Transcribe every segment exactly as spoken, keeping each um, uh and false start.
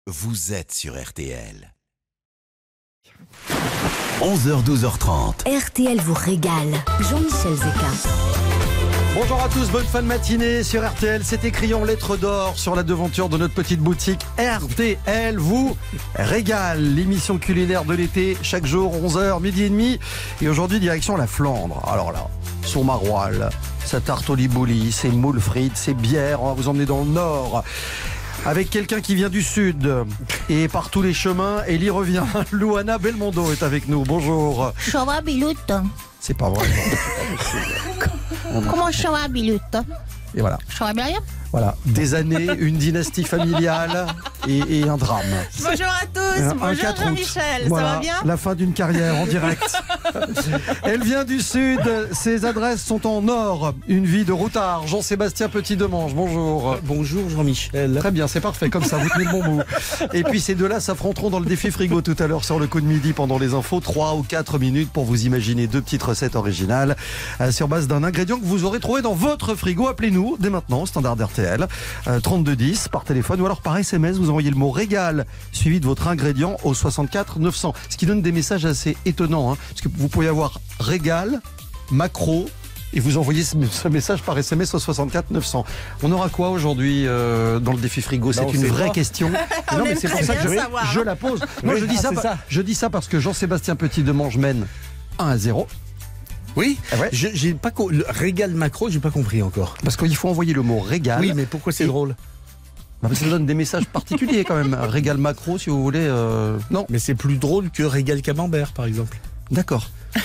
vous êtes sur R T L. onze heures douze heures trente. R T L vous régale. Jean-Michel Zeka. Bonjour à tous, bonne fin de matinée sur R T L. C'est écrit en lettres d'or sur la devanture de notre petite boutique. R T L vous régale. L'émission culinaire de l'été, chaque jour, onze heures, midi et demi. Et aujourd'hui, direction la Flandre. Alors là, son maroilles, sa tarte au libouli, ses moules frites, ses bières. On va vous emmener dans le nord. Avec quelqu'un qui vient du sud et par tous les chemins, elle y revient. Luana Belmondo est avec nous. Bonjour. Ça va, Bilout? C'est pas vrai. Comment ça va, Bilout? Et voilà. Ça va bien? Voilà, des années, une dynastie familiale et, et un drame. Bonjour à tous, Un- un bonjour quatre août. Jean-Michel, Voilà, ça va bien? la fin d'une carrière en direct. Elle vient du sud, ses adresses sont en nord. Une vie de routard. Jean-Sébastien Petit-Demange, bonjour. Bonjour Jean-Michel. Très bien, c'est parfait, comme ça, vous tenez le bon bout. Et puis ces deux-là s'affronteront dans le défi frigo tout à l'heure sur le coup de midi pendant les infos. Trois ou quatre minutes pour vous imaginer deux petites recettes originales euh, sur base d'un ingrédient que vous aurez trouvé dans votre frigo. Appelez-nous dès maintenant, standard R T L, euh, trente-deux dix par téléphone ou alors par S M S. Vous envoyez le mot régal suivi de votre ingrédient au soixante-quatre neuf cents. Ce qui donne des messages assez étonnants, hein, parce que vous pouvez avoir régal, macro, et vous envoyez ce, ce message par S M S au soixante-quatre neuf cents. On aura quoi aujourd'hui euh, dans le défi frigo? C'est on une sait vraie pas. question. On non, mais aime c'est pour très ça que bien je, savoir, je hein. la pose. Moi, Oui, je dis ah, ça, c'est par- ça. je dis ça parce que Jean-Sébastien Petit-Demange mène un à zéro. Oui, Ah ouais. je, j'ai pas co- le régal macro, j'ai pas compris encore. Parce qu'il faut envoyer le mot régal. Oui, mais pourquoi c'est Et- drôle? Bah, parce que ça donne des messages particuliers quand même. Régal macro, si vous voulez. euh, Non, Mais c'est plus drôle que régal camembert, par exemple. d'accord.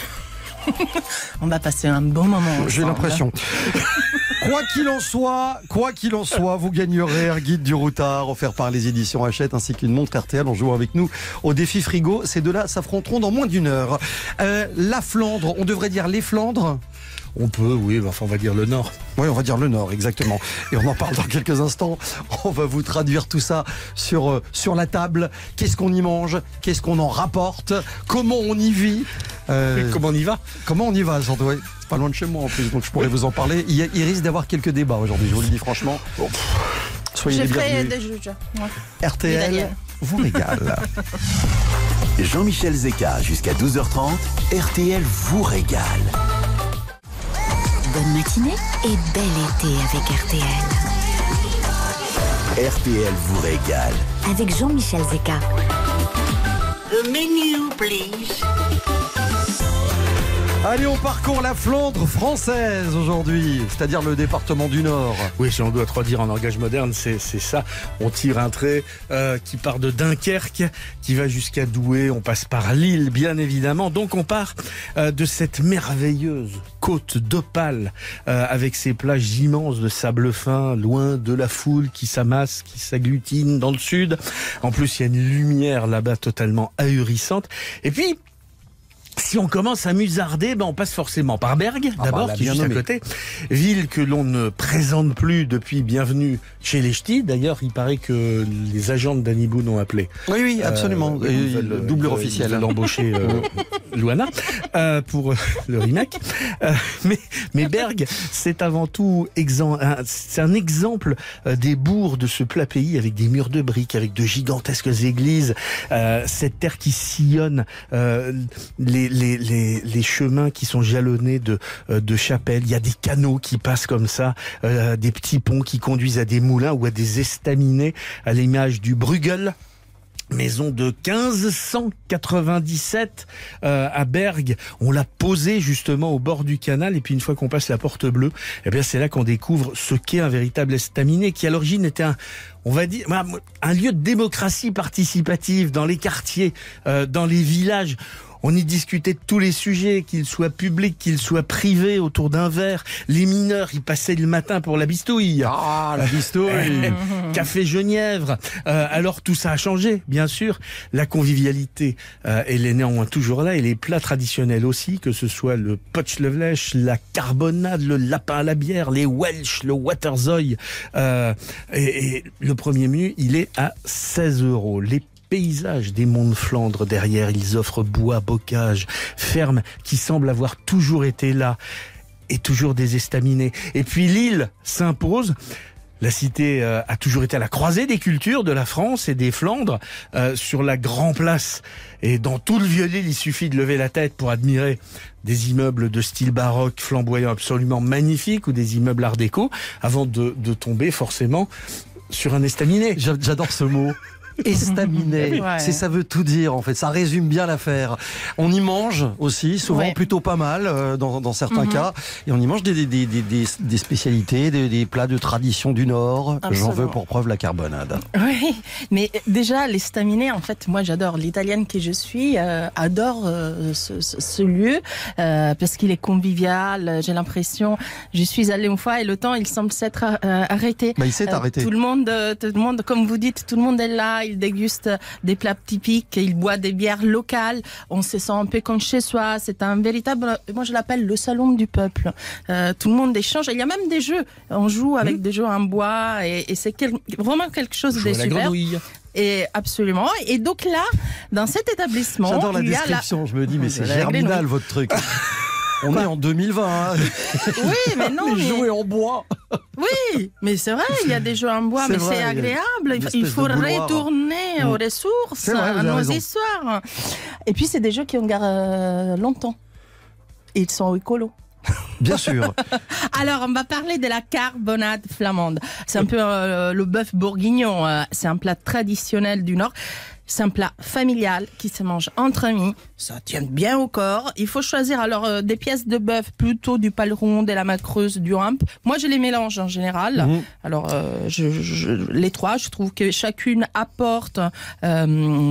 On va passer un bon moment J'ai ensemble. l'impression. Quoi qu'il en soit, quoi qu'il en soit, vous gagnerez un guide du routard offert par les éditions Hachette ainsi qu'une montre R T L en jouant avec nous au défi frigo. Ces deux-là s'affronteront dans moins d'une heure. Euh, la Flandre, on devrait dire les Flandres. On peut, oui, mais enfin on va dire le Nord. Oui, on va dire le Nord, exactement. Et on en parle dans quelques instants. On va vous traduire tout ça sur, euh, sur la table. Qu'est-ce qu'on y mange? Qu'est-ce qu'on en rapporte? Comment on y vit? Euh, Comment on y va? Comment on y va, surtout? Ouais, c'est pas loin de chez moi en plus, donc je pourrais vous en parler. Il, y a- il risque d'avoir quelques débats aujourd'hui, je vous le dis franchement. Bon, pff, soyez Je les ferai bienvenus. des juges. Ouais. R T Des L Daniel. vous régale. Jean-Michel Zeka jusqu'à douze heures trente. R T L vous régale. Bonne matinée et bel été avec R T L. R T L vous régale. Avec Jean-Michel Zeka. The menu, please. Allez, on parcourt la Flandre française aujourd'hui, c'est-à-dire le département du Nord. Oui, si on doit trop dire en langage moderne, c'est, c'est ça. On tire un trait euh, qui part de Dunkerque, qui va jusqu'à Douai. On passe par Lille, bien évidemment. Donc on part euh, de cette merveilleuse côte d'Opale, euh, avec ses plages immenses de sable fin, loin de la foule qui s'amasse, qui s'agglutine dans le sud. En plus, il y a une lumière là-bas totalement ahurissante. Et puis, si on commence à musarder, ben on passe forcément par Bergue, Ah d'abord, bah, qui est bien juste à nommé. côté. Ville que l'on ne présente plus depuis Bienvenue chez les Ch'tis. D'ailleurs, il paraît que les agents de Danny Boone ont appelé. Oui, oui, absolument. Euh, Et ils veulent- doubleur ils veulent- officiel. Ils veulent embaucher euh, Luana euh, pour euh, le remake. Euh, mais, mais Bergue, c'est avant tout exem- un, c'est un exemple euh, des bourgs de ce plat pays avec des murs de briques, avec de gigantesques églises, euh, cette terre qui sillonne euh, les, les, les, les chemins qui sont jalonnés de, euh, de chapelles. Il y a des canaux qui passent comme ça, euh, des petits ponts qui conduisent à des moulins ou à des estaminets, à l'image du Bruegel. Maison de quinze cent quatre-vingt-dix-sept euh, à Bergue. On l'a posée justement au bord du canal et puis une fois qu'on passe la porte bleue, eh bien c'est là qu'on découvre ce qu'est un véritable estaminet qui à l'origine était un, on va dire, un lieu de démocratie participative dans les quartiers, euh, dans les villages. On y discutait de tous les sujets, qu'ils soient publics, qu'ils soient privés, autour d'un verre. Les mineurs, ils passaient le matin pour la bistouille. Ah, la bistouille. Café Genièvre. Euh, alors tout ça a changé, bien sûr. La convivialité, euh, elle est néanmoins toujours là. Et les plats traditionnels aussi, que ce soit le potschlevlech, la carbonade, le lapin à la bière, les Welsh, le Waterzooi. Euh, et, et le premier menu, il est à seize euros. Les paysages des monts de Flandre derrière, ils offrent bois, bocage, fermes qui semblent avoir toujours été là et toujours des estaminets. Et puis l'île s'impose. La cité euh, a toujours été à la croisée des cultures de la France et des Flandres, euh, sur la Grand Place. Et dans tout le Vieux-Lille, il suffit de lever la tête pour admirer des immeubles de style baroque flamboyant absolument magnifiques ou des immeubles art déco, avant de, de tomber forcément sur un estaminet. J'adore ce mot. Estaminet, Ouais. c'est ça veut tout dire en fait, ça résume bien l'affaire. On y mange aussi, souvent Ouais. plutôt pas mal euh, dans, dans certains Mhm. cas, et on y mange des, des, des, des, des- des spécialités, des, des plats de tradition du Nord. J'en Absolument. veux pour preuve la carbonade. Oui, mais déjà, l'estaminet, en fait, moi j'adore. L'italienne que je suis euh, adore euh, ce, ce, ce lieu euh, parce qu'il est convivial. J'ai l'impression, je suis allée une fois et le temps, il semble s'être euh, arrêté. Bah, il s'est Euh, arrêté. Tout le monde, euh, tout le monde, comme vous dites, tout le monde est là. Il déguste des plats typiques, il boit des bières locales. On se sent un peu comme chez soi. C'est un véritable, moi je l'appelle le salon du peuple. Euh, tout le monde échange. Il y a même des jeux. On joue avec des jeux en bois et, et c'est quel- vraiment quelque chose de Jouer à la super. grenouille. Et absolument. Et donc là, dans cet établissement, J'adore la il y a description, je me dis mais c'est La germinal grenouille. votre truc. On est en deux mille vingt, hein. Oui, mais non, Les mais... jouets en bois. Oui, mais c'est vrai, il y a des jeux en bois, C'est mais vrai, c'est il y a agréable. une Il, faut- espèce il faut de bouilloire. retourner Mm. aux ressources, C'est vrai, vous à avez nos raison. histoires. Et puis, c'est des jeux qui ont gardé longtemps. Et ils sont écolos. Bien sûr. Alors, on va parler de la carbonade flamande. C'est un peu euh, le bœuf bourguignon. euh, C'est un plat traditionnel du Nord. C'est un plat familial qui se mange entre amis. Ça tient bien au corps. Il faut choisir alors euh, des pièces de bœuf, plutôt du paleron, de la macreuse, du hamp. Moi, je les mélange en général. Mhm. Alors, euh, je, je- les trois, je trouve que chacune apporte euh,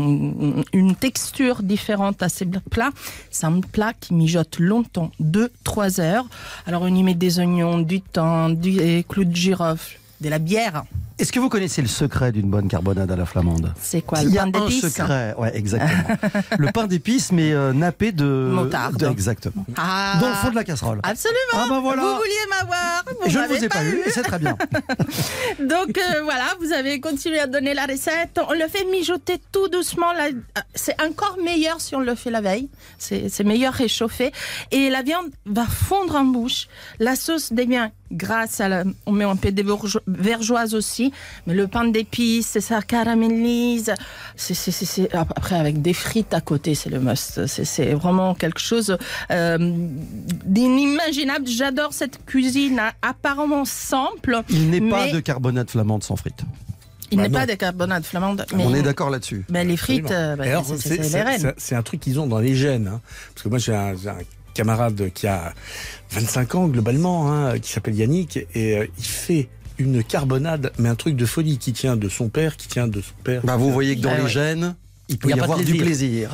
une texture différente à ces plats. C'est un plat qui mijote longtemps, deux trois heures. Alors, on y met des oignons, du thym, du et clous de girofle, de la bière. Est-ce que vous connaissez le secret d'une bonne carbonade à la flamande? C'est quoi, Il le y a pain un d'épices? secret, ouais, exactement. Le pain d'épices, mais euh, nappé de Moutarde. de- exactement. Ah, Dans le fond de la casserole. Absolument. Ah ben voilà. Vous vouliez m'avoir. Vous Je ne m'avez vous ai pas eu, et c'est très bien. Donc euh, voilà, vous avez continué à donner la recette. On le fait mijoter tout doucement. La- C'est encore meilleur si on le fait la veille. C'est c'est meilleur réchauffé. Et la viande va fondre en bouche. La sauce devient grasse. À la... On met un peu de vergeoise- vergeoise aussi. Mais le pain d'épices, ça caramélise. C'est, c'est, c'est, c'est- Après, avec des frites à côté, c'est le must. C'est, c'est vraiment quelque chose euh, d'inimaginable. J'adore cette cuisine hein, apparemment simple. Il n'est pas mais de carbonade flamande sans frites. Il Bah n'est non. pas de carbonade flamande. Mais, On est d'accord là-dessus. mais les frites, Absolument. euh, bah, Et alors, c'est, c'est, c'est- c'est les c'est- reines. c'est- c'est un truc qu'ils ont dans les gènes. Hein. Parce que moi, j'ai un, j'ai un camarade qui a vingt-cinq ans globalement, hein, qui s'appelle Yannick, et euh, il fait une carbonade, mais un truc de folie qui tient de son père, qui tient de son père. Bah, vous voyez que dans Ah les ouais. gènes, il peut Il y, y a pas de avoir du plaisir.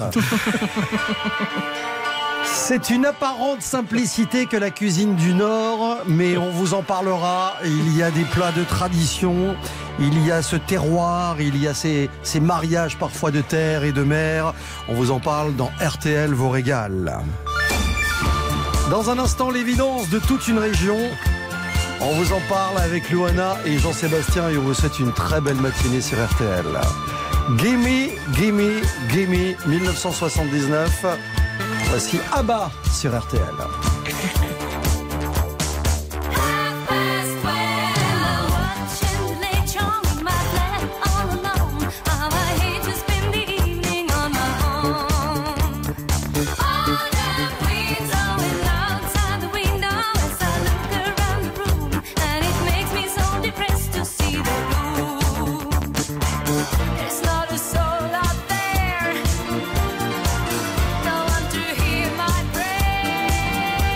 C'est une apparente simplicité que la cuisine du Nord, mais on vous en parlera. Il y a des plats de tradition, il y a ce terroir, il y a ces, ces mariages parfois de terre et de mer. On vous en parle dans R T L vous régale. Dans un instant, l'évidence de toute une région. On vous en parle avec Luana et Jean-Sébastien et on vous souhaite une très belle matinée sur R T L. Gimme, gimme, gimme, dix-neuf cent soixante-dix-neuf. Voici Abba sur R T L. There's not a soul out there, no one to hear my prayer.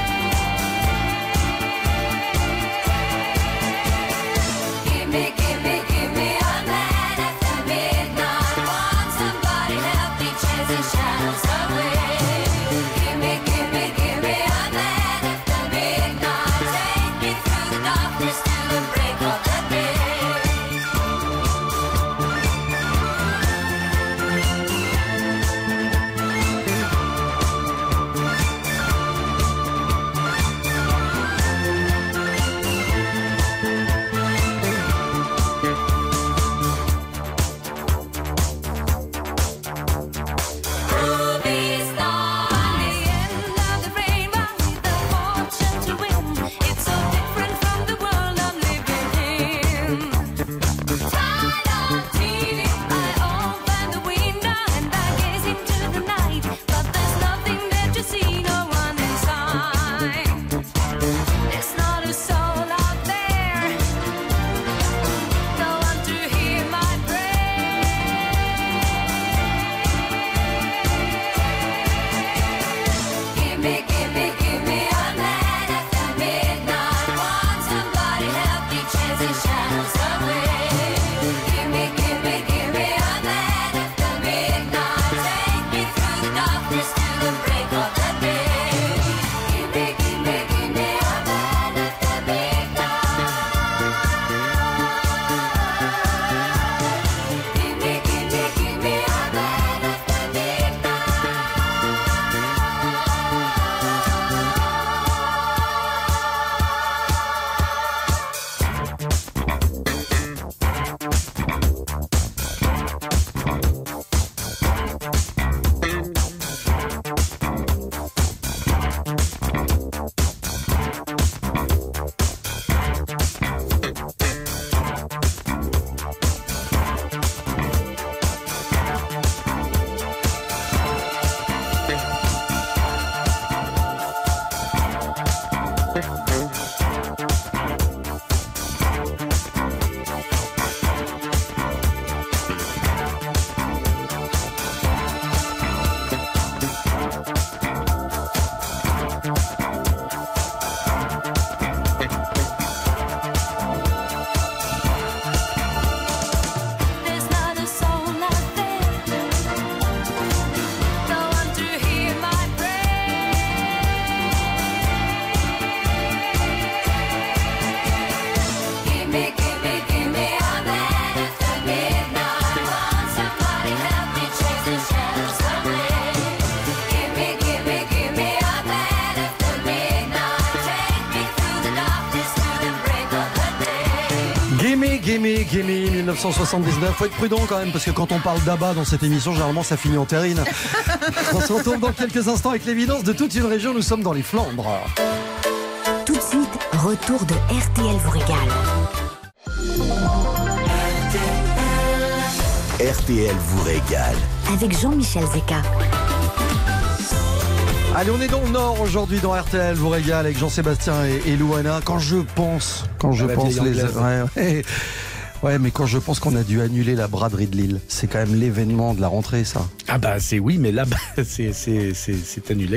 Gimme, Gimme, dix-neuf cent soixante-dix-neuf. Faut être prudent quand même, parce que quand on parle d'Abba dans cette émission, généralement ça finit en terrine. On se retrouve dans quelques instants avec l'évidence de toute une région. Nous sommes dans les Flandres. Tout de suite, retour de R T L vous régale. R T L vous régale. Avec Jean-Michel Zeka. Allez, on est dans le Nord aujourd'hui dans R T L vous régale avec Jean-Sébastien et, et Louana. Quand je pense, quand je Ah, la pense vieille les, anglaise. ouais, ouais. Ouais, mais quand je pense qu'on a dû annuler la braderie de Lille, c'est quand même l'événement de la rentrée, ça. Ah bah c'est oui, mais là bah, c'est c'est c'est c'est annulé.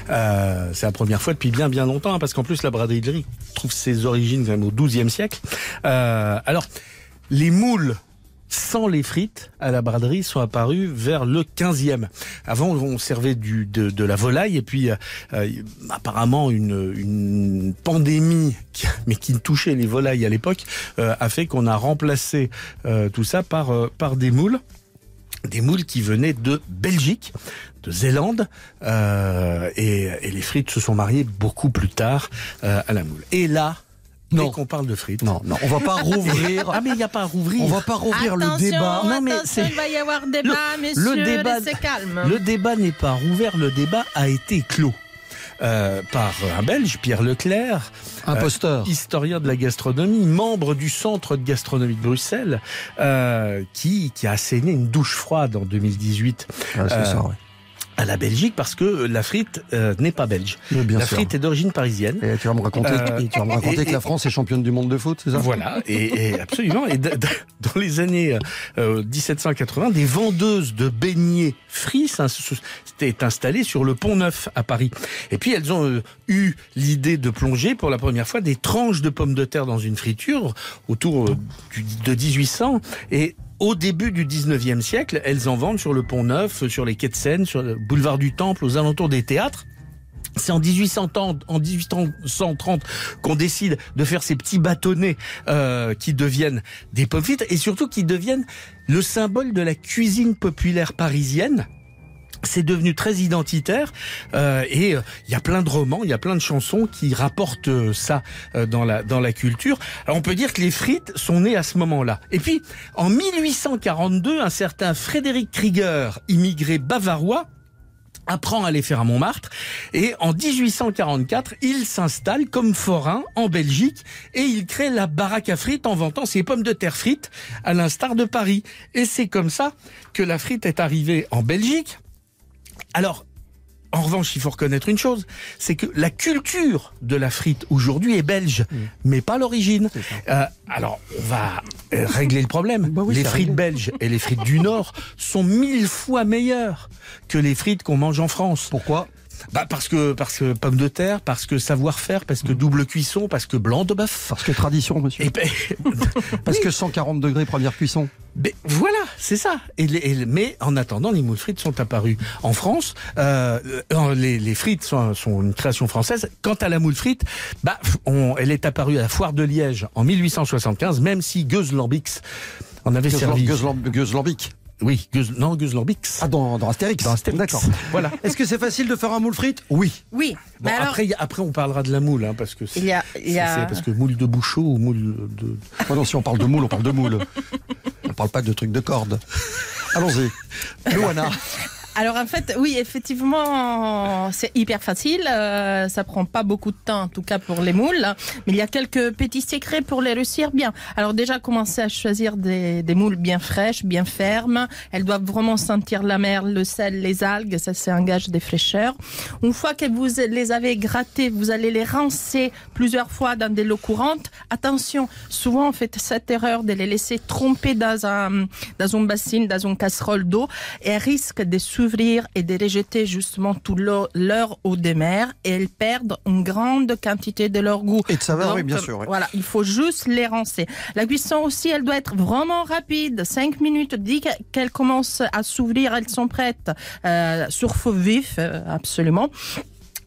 Euh, c'est la première fois depuis bien bien longtemps, hein, parce qu'en plus la braderie de Lille trouve ses origines quand même au douzième siècle. Euh, alors les moules sans les frites à la braderie sont apparus vers le quinzième. Avant, on servait du, de, de la volaille et puis euh, apparemment une, une pandémie, qui, mais qui touchait les volailles à l'époque, euh, a fait qu'on a remplacé euh, tout ça par, euh, par des moules. Des moules qui venaient de Belgique, de Zélande, euh, et, et les frites se sont mariées beaucoup plus tard euh, à la moule. Et là, Non. dès qu'on parle de frites... Non, non, on va pas rouvrir. Ah mais il n'y a pas à rouvrir. On va pas rouvrir le Attention, débat. Non, mais attention, c'est- il va y avoir débat, messieurs, le débat, restez calme. le débat n'est pas rouvert, le débat a été clos euh, par un Belge, Pierre Leclerc, Imposteur. euh, historien de la gastronomie, membre du Centre de gastronomie de Bruxelles, euh, qui, qui a asséné une douche froide en deux mille dix-huit Ouais, c'est euh, ça, ouais. à la Belgique parce que la frite euh, n'est pas belge. Mais bien la sûr. frite est d'origine parisienne. Et tu vas me raconter, Euh, et tu vas me raconter et- que la France est championne du monde de foot, c'est ça? Voilà, et, et absolument. Et d- d- dans les années euh, dix-sept cent quatre-vingts, des vendeuses de beignets frits s'in- s'étaient installées sur le Pont Neuf à Paris. Et puis elles ont euh, eu l'idée de plonger pour la première fois des tranches de pommes de terre dans une friture autour euh, du, de dix-huit cents. Et au début du dix-neuvième siècle, elles en vendent sur le Pont Neuf, sur les quais de Seine, sur le boulevard du Temple, aux alentours des théâtres. C'est en dix-huit cent trente, en dix-huit cent trente qu'on décide de faire ces petits bâtonnets euh, qui deviennent des pommes frites et surtout qui deviennent le symbole de la cuisine populaire parisienne. C'est devenu très identitaire euh, et il euh, y a plein de romans, il y a plein de chansons qui rapportent euh, ça euh, dans la dans la culture. Alors on peut dire que les frites sont nées à ce moment-là. Et puis en mille huit cent quarante-deux, un certain Frédéric Krieger, immigré bavarois, apprend à les faire à Montmartre et en dix-huit cent quarante-quatre, il s'installe comme forain en Belgique et il crée la baraque à frites en vantant ses pommes de terre frites à l'instar de Paris. Et c'est comme ça que la frite est arrivée en Belgique. Alors, en revanche, il faut reconnaître une chose, c'est que la culture de la frite aujourd'hui est belge, mmh. mais pas l'origine. Euh, alors, on va régler le problème. Bah oui, les c'est frites réglé. belges et les frites du Nord sont mille fois meilleures que les frites qu'on mange en France. Pourquoi? Bah parce que parce que pommes de terre, parce que savoir-faire, parce que double cuisson, parce que blanc de bœuf. Parce que tradition, monsieur. Et ben, Parce que cent quarante degrés première cuisson. ben, voilà, c'est ça. Et les, et- mais en attendant, les moules frites sont apparues en France. Euh, euh, les, les frites sont, sont une création française. Quant à la moule frite, bah, on, elle est apparue à la foire de Liège en mille huit cent soixante-quinze, même si Gueuse-Lambix en avait servi. Gueuse-Lambic. Oui, Gueuse, non, Gueuse-Lambix. Ah, dans, dans Astérix. Dans Astérix. D'accord. Voilà. Est-ce que c'est facile de faire un moule frite? Oui. Oui, Bon, mais alors, après, y a- après, on parlera de la moule, hein, parce que c'est, il y a... Il y c'est- a... c'est parce que moule de bouchot ou moule de... Oh non, si on parle de moule, on parle de moule. On parle pas de trucs de corde. Allons-y. Louana. Alors en fait, oui, effectivement, c'est hyper facile. Euh, ça prend pas beaucoup de temps, en tout cas pour les moules. Mais il y a quelques petits secrets pour les réussir bien. Alors déjà, commencez à choisir des, des moules bien fraîches, bien fermes. Elles doivent vraiment sentir la mer, le sel, les algues. Ça, c'est un gage de fraîcheur. Une fois que vous les avez grattées, vous allez les rincer plusieurs fois dans de l'eau courante. Attention, souvent on fait cette erreur de les laisser tremper dans un dans une bassine, dans une casserole d'eau, et elles risquent de s'ouvrir et de rejeter justement tout l'eau- leur eau de mer, et elles perdent une grande quantité de leur goût. Et de saveur, Donc, oui, bien sûr. oui. Voilà, il faut juste les rincer. La cuisson aussi, elle doit être vraiment rapide. Cinq minutes, dès qu'elles commencent à s'ouvrir, elles sont prêtes euh, sur feu vif, euh, absolument.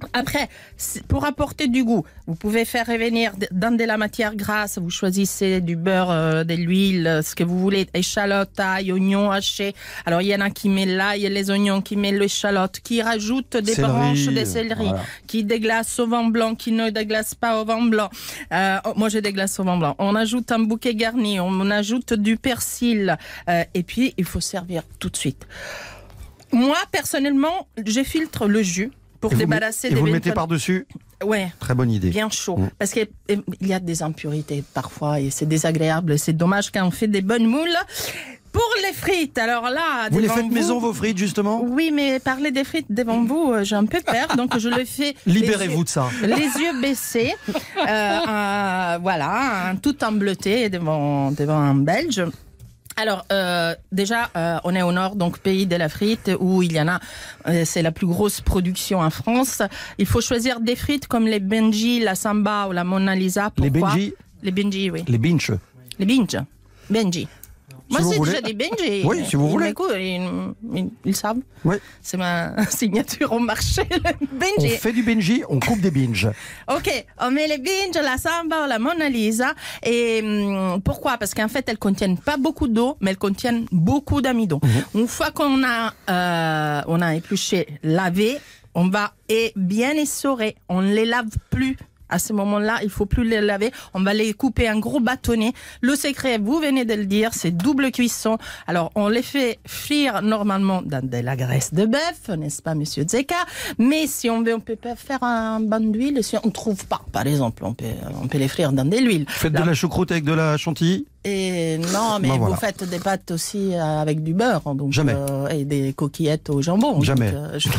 Après, pour apporter du goût, vous pouvez faire revenir dans de la matière grasse. Vous choisissez du beurre, euh, de l'huile, ce que vous voulez, échalotes, ail, oignons hachés. Alors, il y en a qui mettent l'ail et les oignons, qui mettent l'échalote, qui rajoutent des Céleri, branches de céleri, voilà. qui déglacent au vin blanc, qui ne déglacent pas au vin blanc. Euh, moi, je déglace au vin blanc. On ajoute un bouquet garni, on ajoute du persil, euh, et puis il faut servir tout de suite. Moi, personnellement, je filtre le jus. Pour et débarrasser vous, des et vous le mettez bentons- par-dessus. Ouais, Très bonne idée. bien chaud. Mm. Parce qu'il y a des impuretés parfois et c'est désagréable. C'est dommage quand on fait des bonnes moules. Pour les frites, alors là... Vous les devant faites maison, vos frites, justement? Oui, mais parler des frites devant vous, euh, j'ai un peu peur. Donc je le fais... Libérez-vous de ça. Les yeux, les yeux baissés. Euh, euh, voilà, un, tout embleuté devant, devant un Belge. Alors euh, déjà, euh, on est au nord, donc pays de la frite, où il y en a, euh, c'est la plus grosse production en France. Il faut choisir des frites comme les Benji, la Samba ou la Mona Lisa. Pourquoi? Les Benji, Les Benji, oui. les binch. Les Binge. Benji. Moi, vous c'est voulez. déjà des Benji. Oui, si vous Ils voulez. m'écoutent, Ils, ils, ils savent. Oui. C'est ma signature au marché, le On Benji. fait du Benji, on coupe des binge. Ok, on met les binges, la samba, la Mona Lisa. Et hum, pourquoi? Parce qu'en fait, elles contiennent pas beaucoup d'eau, mais elles contiennent beaucoup d'amidon. Mhm. Une fois qu'on a, euh, on a épluché, lavé, on va et bien essorer. On ne les lave plus. À ce moment-là, il faut plus les laver. On va les couper en gros bâtonnets. Le secret, vous venez de le dire, c'est double cuisson. Alors, on les fait frire normalement dans de la graisse de bœuf, n'est-ce pas, monsieur Zeka? Mais si on veut, on peut pas faire un bain d'huile. Si on trouve pas, par exemple, on peut, on peut les frire dans de l'huile. Faites Là- de la choucroute avec de la chantilly. Et non, mais Ben vous voilà. faites des pâtes aussi euh, avec du beurre, donc Jamais. euh, et des coquillettes au jambon. donc, Jamais. euh, je-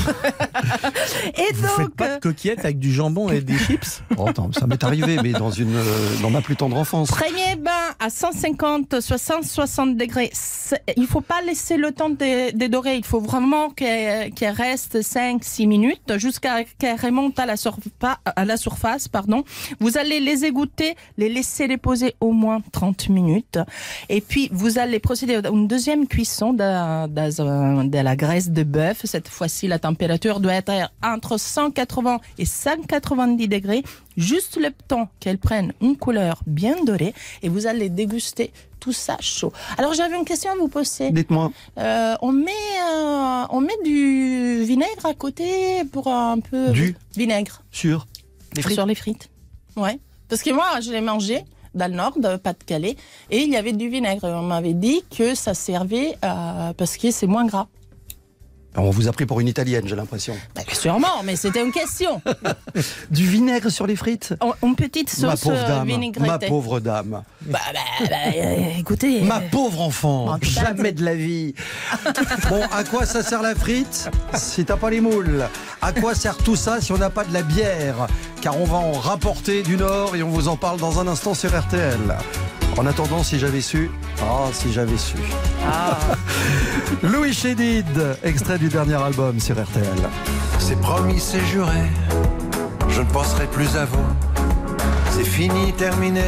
et Vous donc, faites pas de coquillettes avec du jambon et des chips? Oh, attends, ça m'est arrivé, mais dans une, euh, dans ma plus tendre enfance. premier bain à cent cinquante, cent soixante degrés. C'est- Il faut pas laisser le temps de, de dorer. Il faut vraiment qu'elle qu'elle reste cinq six minutes jusqu'à qu'elle remonte à la, surfa- à la surface. Pardon. Vous allez les égoutter, les laisser reposer au moins trente minutes. Et puis, vous allez procéder à une deuxième cuisson de, de, de la graisse de bœuf. Cette fois-ci, la température doit être entre cent quatre-vingts et cent quatre-vingt-dix degrés. Juste le temps qu'elle prenne une couleur bien dorée et vous allez déguster tout ça chaud. Alors j'avais une question à vous poser. Dites-moi. Euh, on met euh, on met du vinaigre à côté pour un peu Du vinaigre Sur les frites. sur les frites. Ouais. Parce que moi je l'ai mangé dans le nord de Pas-de-Calais et il y avait du vinaigre. On m'avait dit que ça servait euh, parce que c'est moins gras. On vous a pris pour une italienne, j'ai l'impression. Bah, sûrement, mais c'était une question. Du vinaigre sur les frites? Une petite Ma sauce pauvre euh, dame. vinaigrette. Ma pauvre dame. Bah, bah, bah, euh, écoutez. Ma euh, pauvre enfant, en tout cas, jamais de la vie. Bon, à quoi ça sert la frite si t'as pas les moules? À quoi sert tout ça si on n'a pas de la bière? Car on va en rapporter du Nord et on vous en parle dans un instant sur R T L. En attendant, si j'avais su, ah, si j'avais su. Ah. Louis Chédid, extrait du dernier album sur R T L. C'est promis, c'est juré, je ne penserai plus à vous. C'est fini, terminé,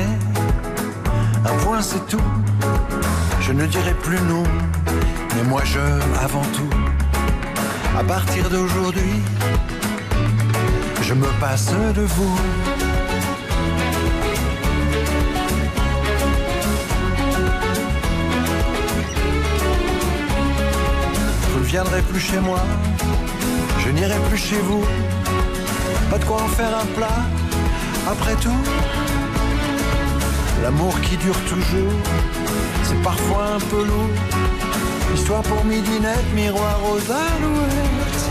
un point c'est tout. Je ne dirai plus non, mais moi je avant tout. À partir d'aujourd'hui, je me passe de vous. Vous ne viendrez plus chez moi, je n'irai plus chez vous. Pas de quoi en faire un plat, après tout. L'amour qui dure toujours, c'est parfois un peu lourd. Histoire pour midinette, miroir aux alouettes.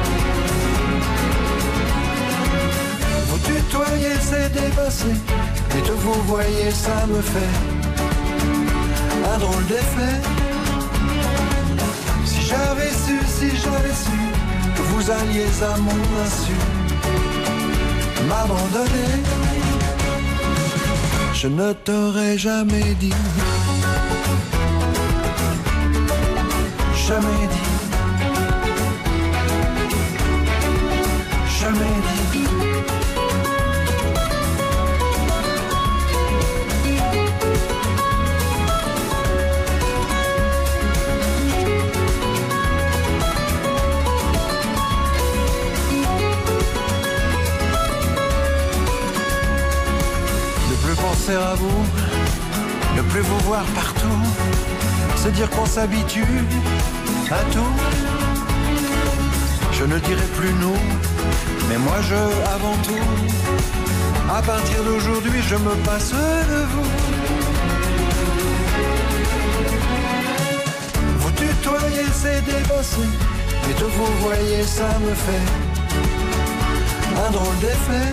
Vous tutoyez, c'est dépassé, et de vous voyez, ça me fait un drôle d'effet. Si j'avais su, si j'avais su que vous alliez à mon insu m'abandonner, je ne t'aurais jamais dit, jamais dit, jamais dit. faire à vous, ne plus vous voir partout, c'est dire qu'on s'habitue à tout. Je ne dirai plus nous, mais moi je avant tout. À partir d'aujourd'hui, je me passe de vous. Vous tutoyez, c'est dépassé, et de vous voyez, ça me fait un drôle d'effet.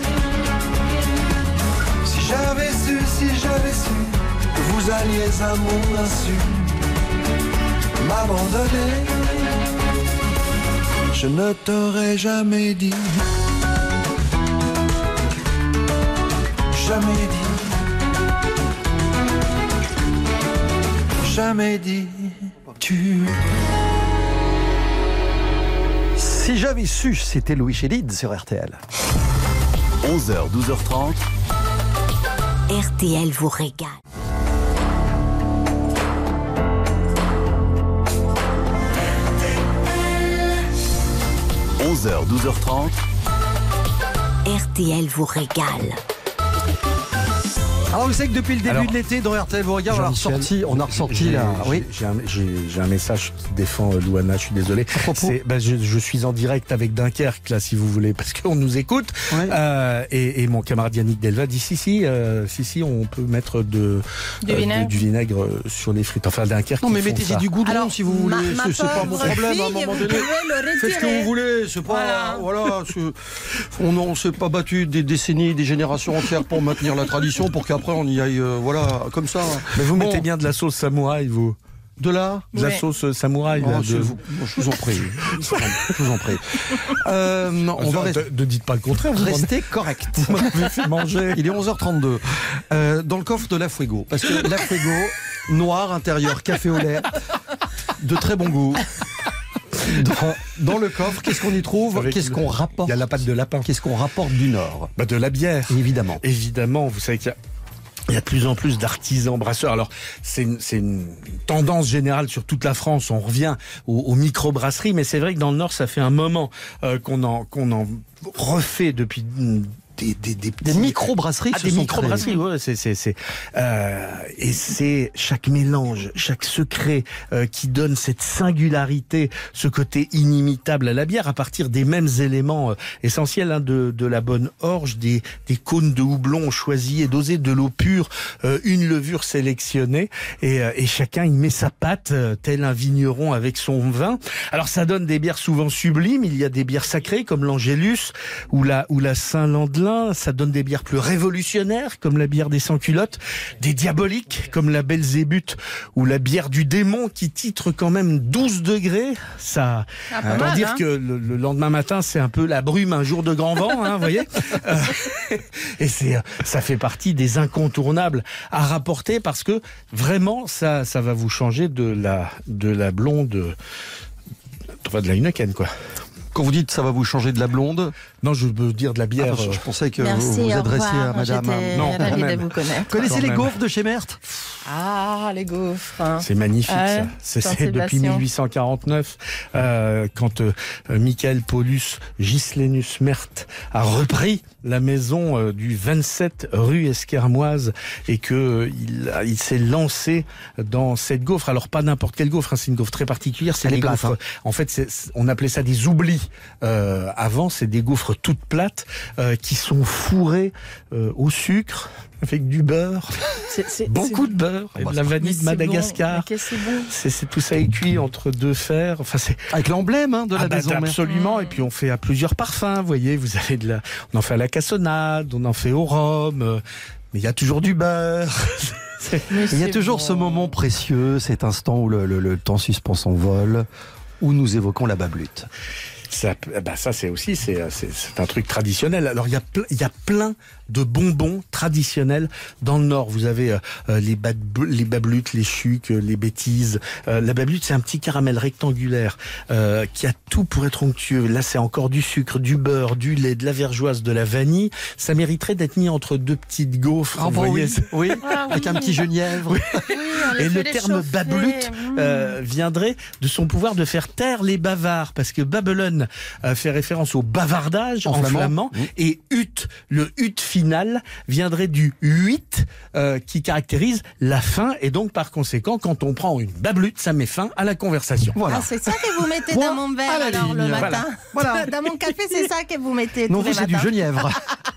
Si j'avais su, si j'avais su que vous alliez à mon insu m'abandonner, je ne t'aurais jamais dit, jamais dit, jamais dit, tu. Si j'avais su, c'était Louis Chédid sur R T L. onze heures, douze heures trente. R T L vous régale. onze heures, douze heures trente. R T L vous régale. Alors vous savez que depuis le début Alors, de l'été dans R T L vous regarde, on a Jean-Michel, ressorti, on a ressorti j'ai- là. j'ai- Oui. J'ai un, j'ai- j'ai un message qui défend euh, Louana, je suis désolé. propos C'est- bah, je, je suis en direct avec Dunkerque, là, si vous voulez, parce qu'on nous écoute. Ouais. Euh, et, et mon camarade Yannick Delva dit si, si, euh, si, si, on peut mettre de, Du euh, vinaigre. de- du vinaigre euh, sur les frites. Enfin, Dunkerque. Non mais ils font mettez-y ça. du goudron Alors, si vous voulez. ma- ma C'est- C'est pas mon pauvre problème à un fille, moment vous donné. pouvez le Faites ce que retirer. vous voulez, c'est pas. Voilà. Voilà, c'est- on ne s'est pas battu des décennies, des générations entières pour maintenir la tradition, pour qu'après on y aille, euh, voilà, comme ça. Mais vous Bon. mettez bien de la sauce samouraï, vous. De là. De la Ouais. sauce euh, samouraï. Oh, là, je, de... vous, je vous en prie. Je vous en prie. Euh, non, on va ne, rester. ne dites pas le contraire. Vous Restez correct. m'en avez fait manger. Il est onze heures trente-deux. Euh, dans le coffre de la Fuego. Parce que la Fuego, noir, intérieur, café au lait, de très bon goût. Dans, dans le coffre, qu'est-ce qu'on y trouve? Avec Qu'est-ce le- qu'on rapporte? Il y a la pâte de lapin. Qu'est-ce qu'on rapporte du Nord? Bah, de la bière. Évidemment. Évidemment, vous savez qu'il y a il y a de plus en plus d'artisans brasseurs. Alors, c'est une, c'est une tendance générale sur toute la France. On revient aux, aux micro-brasseries, mais c'est vrai que dans le Nord, ça fait un moment euh, qu'on en, qu'on en refait depuis des, des, des, Des petits- micro-brasseries Ah, se des sont micro-brasseries, ouais, c'est, c'est, c'est, euh, et c'est chaque mélange, chaque secret euh, qui donne cette singularité, ce côté inimitable à la bière à partir des mêmes éléments euh, essentiels hein, de, de la bonne orge, des, des cônes de houblon choisis et dosés, de l'eau pure, euh, une levure sélectionnée, et, euh, et chacun y met sa patte, euh, tel un vigneron avec son vin. Alors ça donne des bières souvent sublimes. Il y a des bières sacrées comme l'Angélus ou la ou la Saint-Landelin. Ça donne des bières plus révolutionnaires comme la bière des sans-culottes, des diaboliques comme la Belzébuth ou la bière du démon qui titre quand même douze degrés. Ça, Ah, pas autant mal, dire hein. que le, le lendemain matin, c'est un peu la brume un jour de grand vent, hein, vous voyez. Euh, et c'est, ça fait partie des incontournables à rapporter parce que vraiment, ça, ça va vous changer de la, de la blonde, enfin de la Heineken, quoi. Quand vous dites ça va vous changer de la blonde, Non, je veux dire de la bière. ah, je, je pensais que Merci, vous vous au adressiez revoir. à madame. J'étais Non, ravie quand de même. vous connaître. Vous connaissez Quand les même. gaufres de chez Merthe? Ah, les gaufres. hein. C'est magnifique, Ouais, ça. C'est, c'est Jean-Sébastien. depuis mille huit cent quarante-neuf, euh, quand euh, Michael Paulus Gislénus Merthe a repris la maison euh, du vingt-sept rue Esquermoise et que euh, il, a- il s'est lancé dans cette gaufre. Alors pas n'importe quelle gaufre, hein, c'est une gaufre très particulière. C'est Elle les est plate, gaufres. En fait, c'est, c'est- on appelait ça des oublis. Euh, avant, c'est des gaufres toutes plates euh, qui sont fourrées euh, au sucre avec du beurre, C'est- c'est- beaucoup c'est- de beurre et bah, de la Mais vanille c'est de Madagascar. bon, mais qu'est-ce que c'est bon. C'est, c'est tout ça est cuit entre deux fers. Enfin, c'est Avec l'emblème hein, de la ah bah, maison Merthe. absolument. Et puis on fait à plusieurs parfums. Vous voyez, vous avez de la, on en fait à la cassonade, on en fait au rhum. euh, Mais il y a toujours du beurre. C'est- Mais Il y a c'est toujours bon. ce moment précieux, cet instant où le, le- le temps suspend son vol, où nous évoquons la bablute. Ça, bah ça c'est aussi c'est, c'est, c'est un truc traditionnel. Alors il y a ple- il y a plein de bonbons traditionnels dans le Nord. Vous avez euh, les, bab- les bablutes, les chucs, euh, les bêtises. Euh, la bablute, c'est un petit caramel rectangulaire euh, qui a tout pour être onctueux. Là, c'est encore du sucre, du beurre, du lait, de la vergeoise, de la vanille. Ça mériterait d'être mis entre deux petites gaufres. Ah vous bon, voyez. oui, oui, Ah avec oui. un petit genièvre. Oui, on les Et fait le terme réchauffer. bablute Mmh. euh, viendrait de son pouvoir de faire taire les bavards, parce que Babylone euh, fait référence au bavardage En en, flamand. flamand, Mmh. et ut, le ut final viendrait du huit, euh, qui caractérise la fin, et donc par conséquent, quand on prend une bablute, ça met fin à la conversation. Voilà. Ah, c'est ça que vous mettez Point dans mon à verre la alors le ligne. matin. Voilà. Dans mon café, c'est ça que vous mettez Non, tous les vous, c'est du matins. genièvre.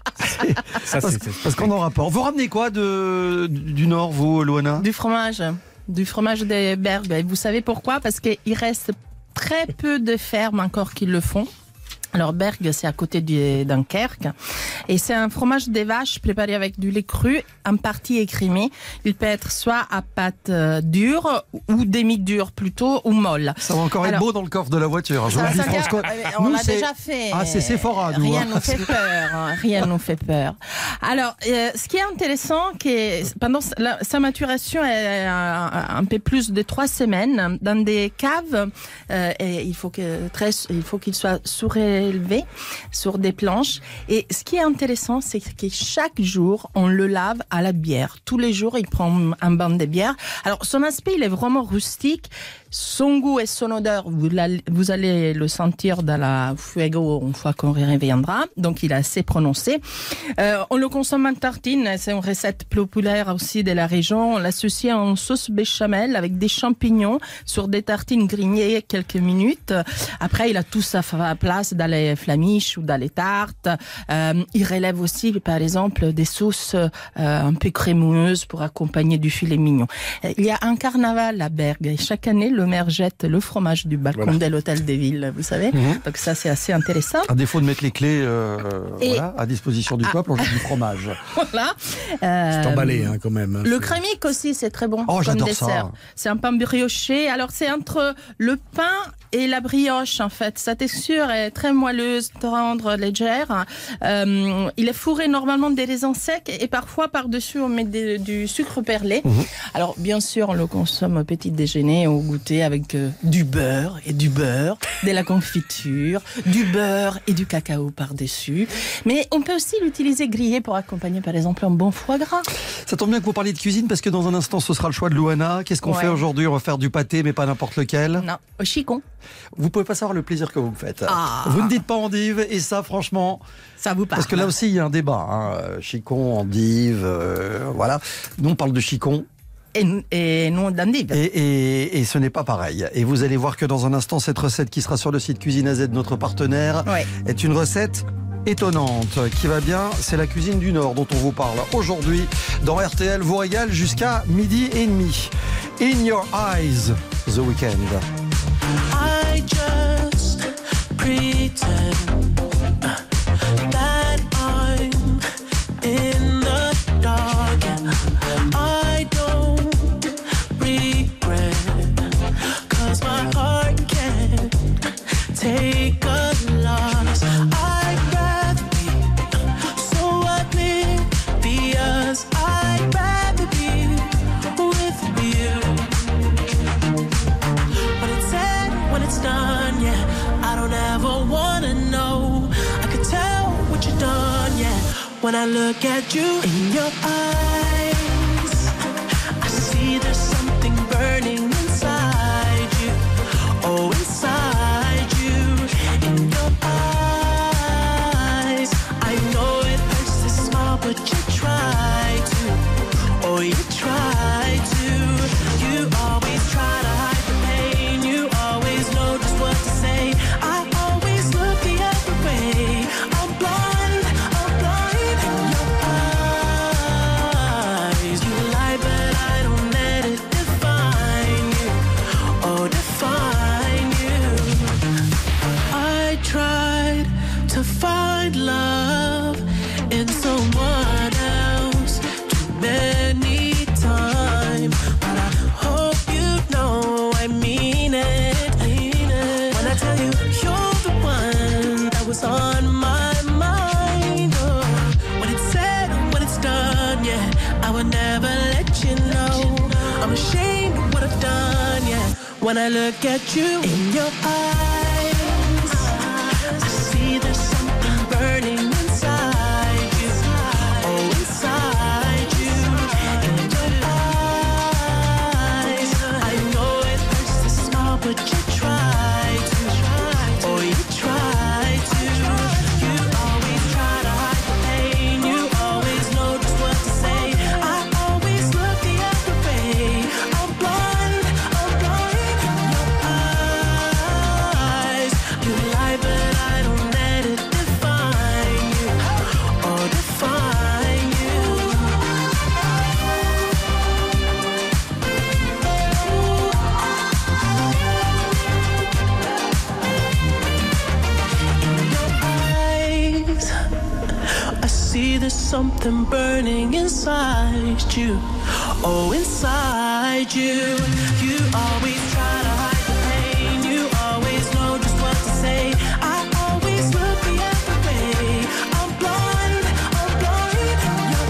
Ça, Parce, c'est- c'est- parce qu'on en rapporte. Vous ramenez quoi de, du Nord, vous, Luana? Du fromage, du fromage des Bergues. Et vous savez pourquoi? Parce qu'il reste très peu de fermes encore qui le font. Alors Bergues, c'est à côté du Dunkerque, et c'est un fromage des vaches préparé avec du lait cru, en partie écrémé. Il peut être soit à pâte euh, dure ou demi-dure plutôt, ou molle. Ça va encore être Alors- beau dans le coffre de la voiture. Je vous Ça- le dis, ça- François. euh, on Nous, l'a c'est- déjà fait. Ah, c'est Sephora, nous, Rien hein. nous fait peur. hein, Rien nous fait peur. Alors, euh, ce qui est intéressant, que pendant la- sa maturation est un, un peu plus de trois semaines dans des caves, euh, et il faut que très, il faut qu'il soit surélevé sur des planches. Et ce qui est intéressant, c'est que chaque jour, on le lave à la bière. Tous les jours, il prend un bain de bière. Alors, son aspect, il est vraiment rustique. Son goût et son odeur, vous, la- vous allez le sentir dans la fuego une fois qu'on y reviendra. Donc, il est assez prononcé. Euh, on le consomme en tartine. C'est une recette populaire aussi de la région. On l'associe en sauce béchamel avec des champignons sur des tartines grillées quelques minutes. Après, il a tout sa fa- place dans les flamiches ou dans les tartes. Euh, il relève aussi, par exemple, des sauces euh, un peu crémeuses pour accompagner du filet mignon. Euh, Il y a un carnaval à Bergues et chaque année, le maire jette le fromage du balcon Voilà. de l'hôtel de ville, vous savez. Mhm. Donc ça, c'est assez intéressant. À défaut de mettre les clés euh, Et- voilà, à disposition du peuple, on jette du fromage. Voilà. Euh, C'est emballé, hein, quand même. hein. Le C'est- crémique aussi, c'est très bon Oh, comme j'adore dessert. ça. C'est un pain brioché. Alors, c'est entre le pain et la brioche, en fait. Sa texture est très moelleuse, tendre, légère. Euh, il est fourré normalement des raisins secs et parfois, par-dessus, on met des- du sucre perlé. Mhm. Alors, bien sûr, on le consomme au petit déjeuner ou au goûter avec euh, du beurre et du beurre, de la confiture, du beurre et du cacao par-dessus. Mais on peut aussi l'utiliser grillé pour accompagner, par exemple, un bon foie gras. Ça tombe bien que vous parliez de cuisine parce que dans un instant, ce sera le choix de Luana. Qu'est-ce qu'on Ouais. fait aujourd'hui? On va faire du pâté, mais pas n'importe lequel. Non, au chicon. Vous pouvez pas savoir le plaisir que vous me faites. Ah. Vous ne dites pas endive, et ça, franchement, Ça vous parle. parce que là aussi, il y a un débat. Hein. Chicon, endive, euh, voilà. Nous, on parle de chicon. Et, et nous, d'endive. Et, et, et ce n'est pas pareil. Et vous allez voir que dans un instant, cette recette qui sera sur le site Cuisine A Z, notre partenaire, Ouais. est une recette étonnante qui va bien. C'est la cuisine du Nord dont on vous parle aujourd'hui dans R T L vous régale jusqu'à midi et demi. In Your Eyes, The Weeknd. I just pretend that I'm in the dark. I don't regret, 'cause my heart can't take a loss. I'd rather be so oblivious. I'd rather be with you. When it's said, when it's done, yeah, I don't ever wanna know. I could tell what you've done, yeah. When I look at you in your eyes, I see there's something burning inside you. Oh, inside you, in your eyes. I know it hurts to smile, but you try to. Oh, you try to. You always try to hide the pain. You always know just what to say. I always look the other way. I'm blind, I'm blind in your eyes. You lie, but I don't let it define you. Oh, define you. I tried to find love in someone else too many times, but I hope you know I mean it. Mean it. When I tell you you're the one that was on my mind, oh, when it's said and when it's done, yeah, I would never let you know. I'm ashamed of what I've done, yeah. When I look at you in your eyes, I see there's something burning inside you. Oh, inside you. In your eyes, I know it hurts to smile, but you try to. Oh, you try to. You always try to hide the pain. You always there's something burning inside you. Oh, inside you. You always try to hide the pain. You always know just what to say. I always look the other way. I'm blind, I'm blind. Your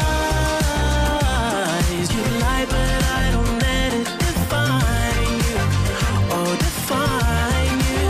eyes, you lie, but I don't let it define you. Oh, define you.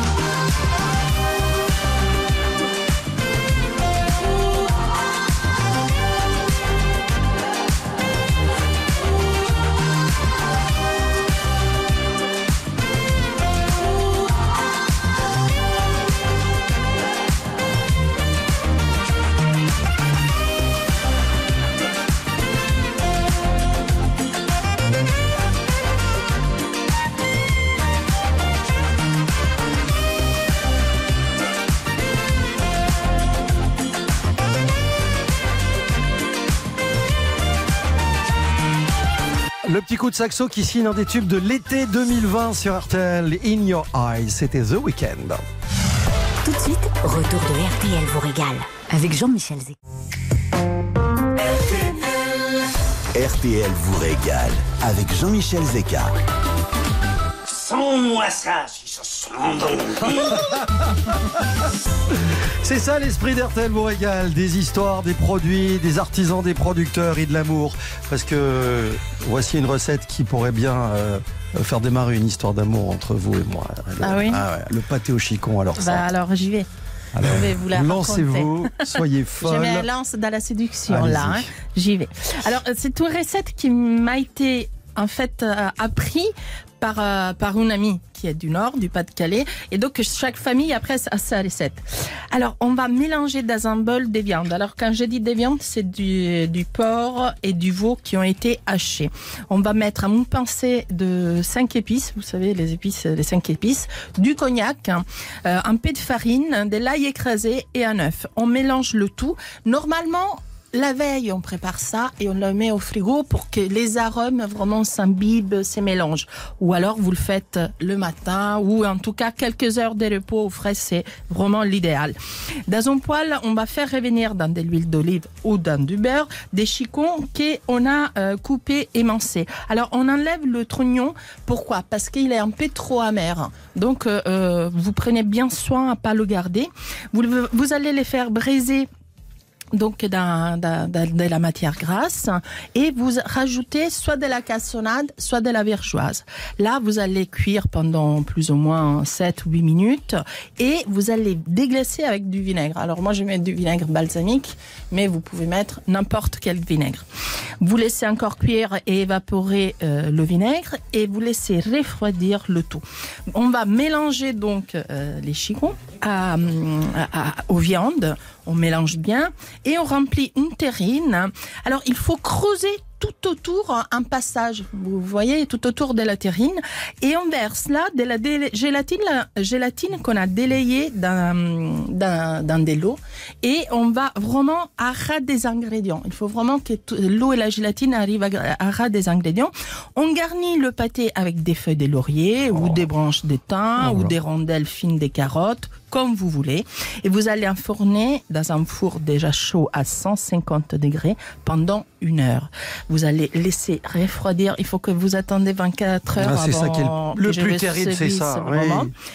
Le petit coup de saxo qui signe un des tubes de l'été deux mille vingt sur R T L, In Your Eyes, c'était The Weeknd. Tout de suite, retour de R T L vous régale avec Jean-Michel Zeka. R T L vous régale avec Jean-Michel Zeka. Sans-moi ça, si ça sent bon. C'est ça l'esprit d'R T L vous régale, des histoires, des produits, des artisans, des producteurs et de l'amour. Parce que voici une recette qui pourrait bien euh, faire démarrer une histoire d'amour entre vous et moi. Le, Ah oui ah ouais, le pâté au chicon, alors Bah ça. alors j'y vais. Alors, Je vais vous la lancez-vous, soyez folle. Je me lance dans la séduction Allez-y. là, hein. J'y vais. Alors c'est une recette qui m'a été en fait euh, appris par euh, par une amie qui est du Nord, du Pas-de-Calais, et donc chaque famille après a sa recette. Alors on va mélanger dans un bol des viandes. Alors quand je dis des viandes, c'est du du porc et du veau qui ont été hachés. On va mettre une pincée de cinq épices, vous savez les épices, les cinq épices, du cognac, hein, euh, un peu de farine, de l'ail écrasé et un œuf. On mélange le tout. Normalement, la veille, on prépare ça et on le met au frigo pour que les arômes vraiment s'imbibent, se mélangent. Ou alors, vous le faites le matin ou en tout cas quelques heures de repos au frais, c'est vraiment l'idéal. Dans un poêle, on va faire revenir dans de l'huile d'olive ou dans du beurre des chicons qu'on a euh, coupés, émincés. Alors, on enlève le trognon. Pourquoi ? Parce qu'il est un peu trop amer. Donc, euh, vous prenez bien soin à pas le garder. Vous, vous allez les faire braiser donc dans, dans, dans de la matière grasse et vous rajoutez soit de la cassonade, soit de la vergeoise. Là, vous allez cuire pendant plus ou moins sept ou huit minutes et vous allez déglacer avec du vinaigre. Alors moi, je mets du vinaigre balsamique, mais vous pouvez mettre n'importe quel vinaigre. Vous laissez encore cuire et évaporer euh, le vinaigre et vous laissez refroidir le tout. On va mélanger donc euh, les chicons à, à, à, aux viandes. On mélange bien et on remplit une terrine. Alors, il faut creuser tout autour un passage, vous voyez, tout autour de la terrine, et on verse là de la délai- gélatine, la gélatine qu'on a délayée dans, dans, dans de l'eau, et on va vraiment à ras des ingrédients. Il faut vraiment que tout, l'eau et la gélatine arrivent à, à ras des ingrédients. On garnit le pâté avec des feuilles de laurier, oh. ou des branches de thym, oh, ou des rondelles fines de carottes, comme vous voulez, et vous allez enfourner dans un four déjà chaud à cent cinquante degrés pendant une heure. Vous allez laisser refroidir. Il faut que vous attendez vingt-quatre heures. Ah, c'est avant ça qui est le, le plus terrible, c'est ça. Oui.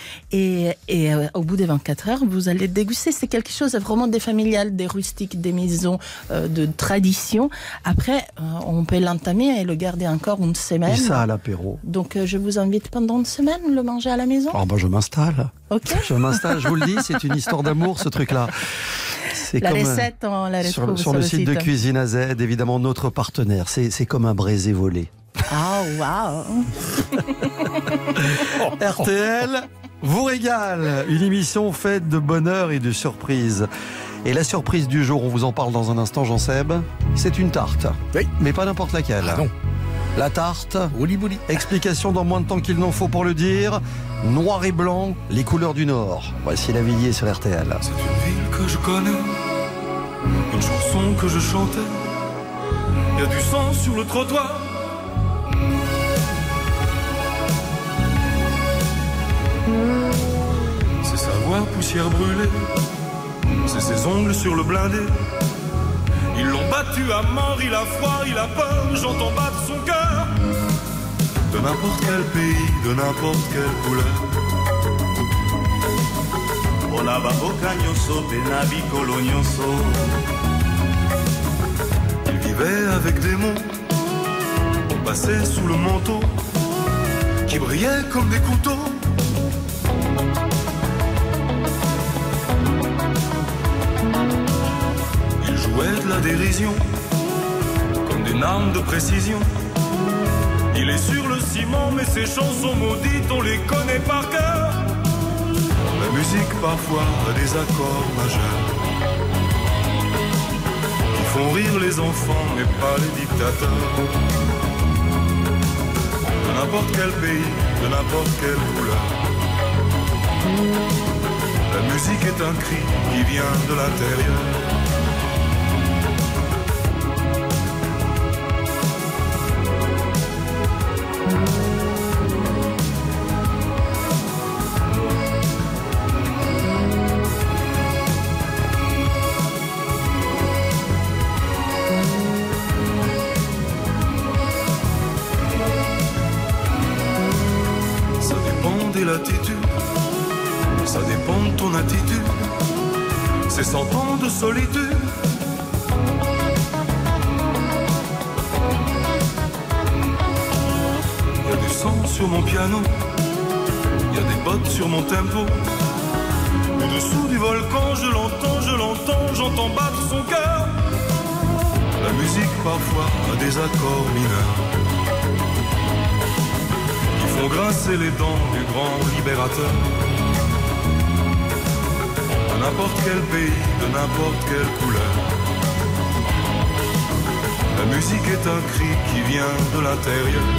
Et, et euh, au bout des vingt-quatre heures, vous allez déguster. C'est quelque chose de vraiment des familiales, des rustiques, des maisons euh, de tradition. Après, euh, on peut l'entamer et le garder encore une semaine. Et ça à l'apéro. Donc, euh, je vous invite pendant une semaine le manger à la maison. Oh, bah, je m'installe. Ok. Je m'installe. Je vous le dis, c'est une histoire d'amour, ce truc-là. C'est la comme, recette, on la retrouve sur, sur, sur le, le site, site de Cuisine à Z, évidemment notre partenaire. C'est, c'est comme un braisé volé. Ah, waouh. R T L vous régale. Une émission faite de bonheur et de surprises. Et la surprise du jour, on vous en parle dans un instant, Jean-Seb, c'est une tarte. Oui. Mais pas n'importe laquelle. Ah non. La tarte. Oli bouli. Explication dans moins de temps qu'il n'en faut pour le dire. Noir et blanc, les couleurs du Nord. Voici la Villiers sur R T L. C'est une ville que je connais, une chanson que je chantais. Il y a du sang sur le trottoir. C'est sa voix poussière brûlée, c'est ses ongles sur le blindé. Ils l'ont battu à mort, il a froid, il a peur, j'entends battre son cœur. De n'importe quel pays, de n'importe quelle couleur. Ona baboka nyonso, benabi kolo nyonso. Il vivait avec des mots, on passait sous le manteau, qui brillaient comme des couteaux. Il jouait de la dérision, comme des names de précision. Il est sur le ciment, mais ses chansons maudites, on les connaît par cœur. La musique parfois a des accords majeurs qui font rire les enfants, mais pas les dictateurs. De n'importe quel pays, de n'importe quelle couleur. La musique est un cri qui vient de l'intérieur. Ça dépend de ton attitude. C'est cent ans de solitude. Il y a du sang sur mon piano, il y a des bottes sur mon tempo. Au-dessous du volcan, je l'entends, je l'entends, j'entends battre son cœur. La musique parfois a des accords mineurs font grincer les dents du grand libérateur. De n'importe quel pays, de n'importe quelle couleur. La musique est un cri qui vient de l'intérieur.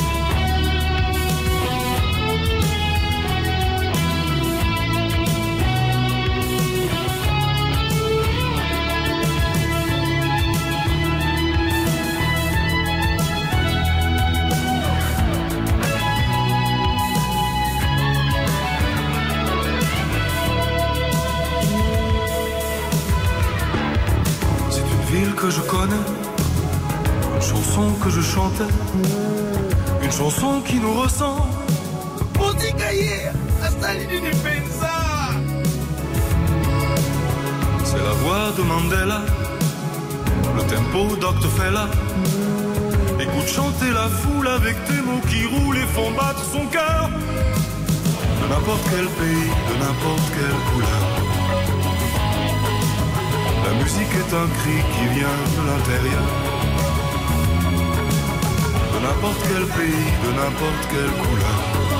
Que je connais, une chanson que je chantais, une chanson qui nous ressemble. C'est la voix de Mandela, le tempo d'Octo Fella. Écoute chanter la foule avec tes mots qui roulent et font battre son cœur. De n'importe quel pays, de n'importe quelle couleur. La musique est un cri qui vient de l'intérieur. De n'importe quel pays, de n'importe quelle couleur.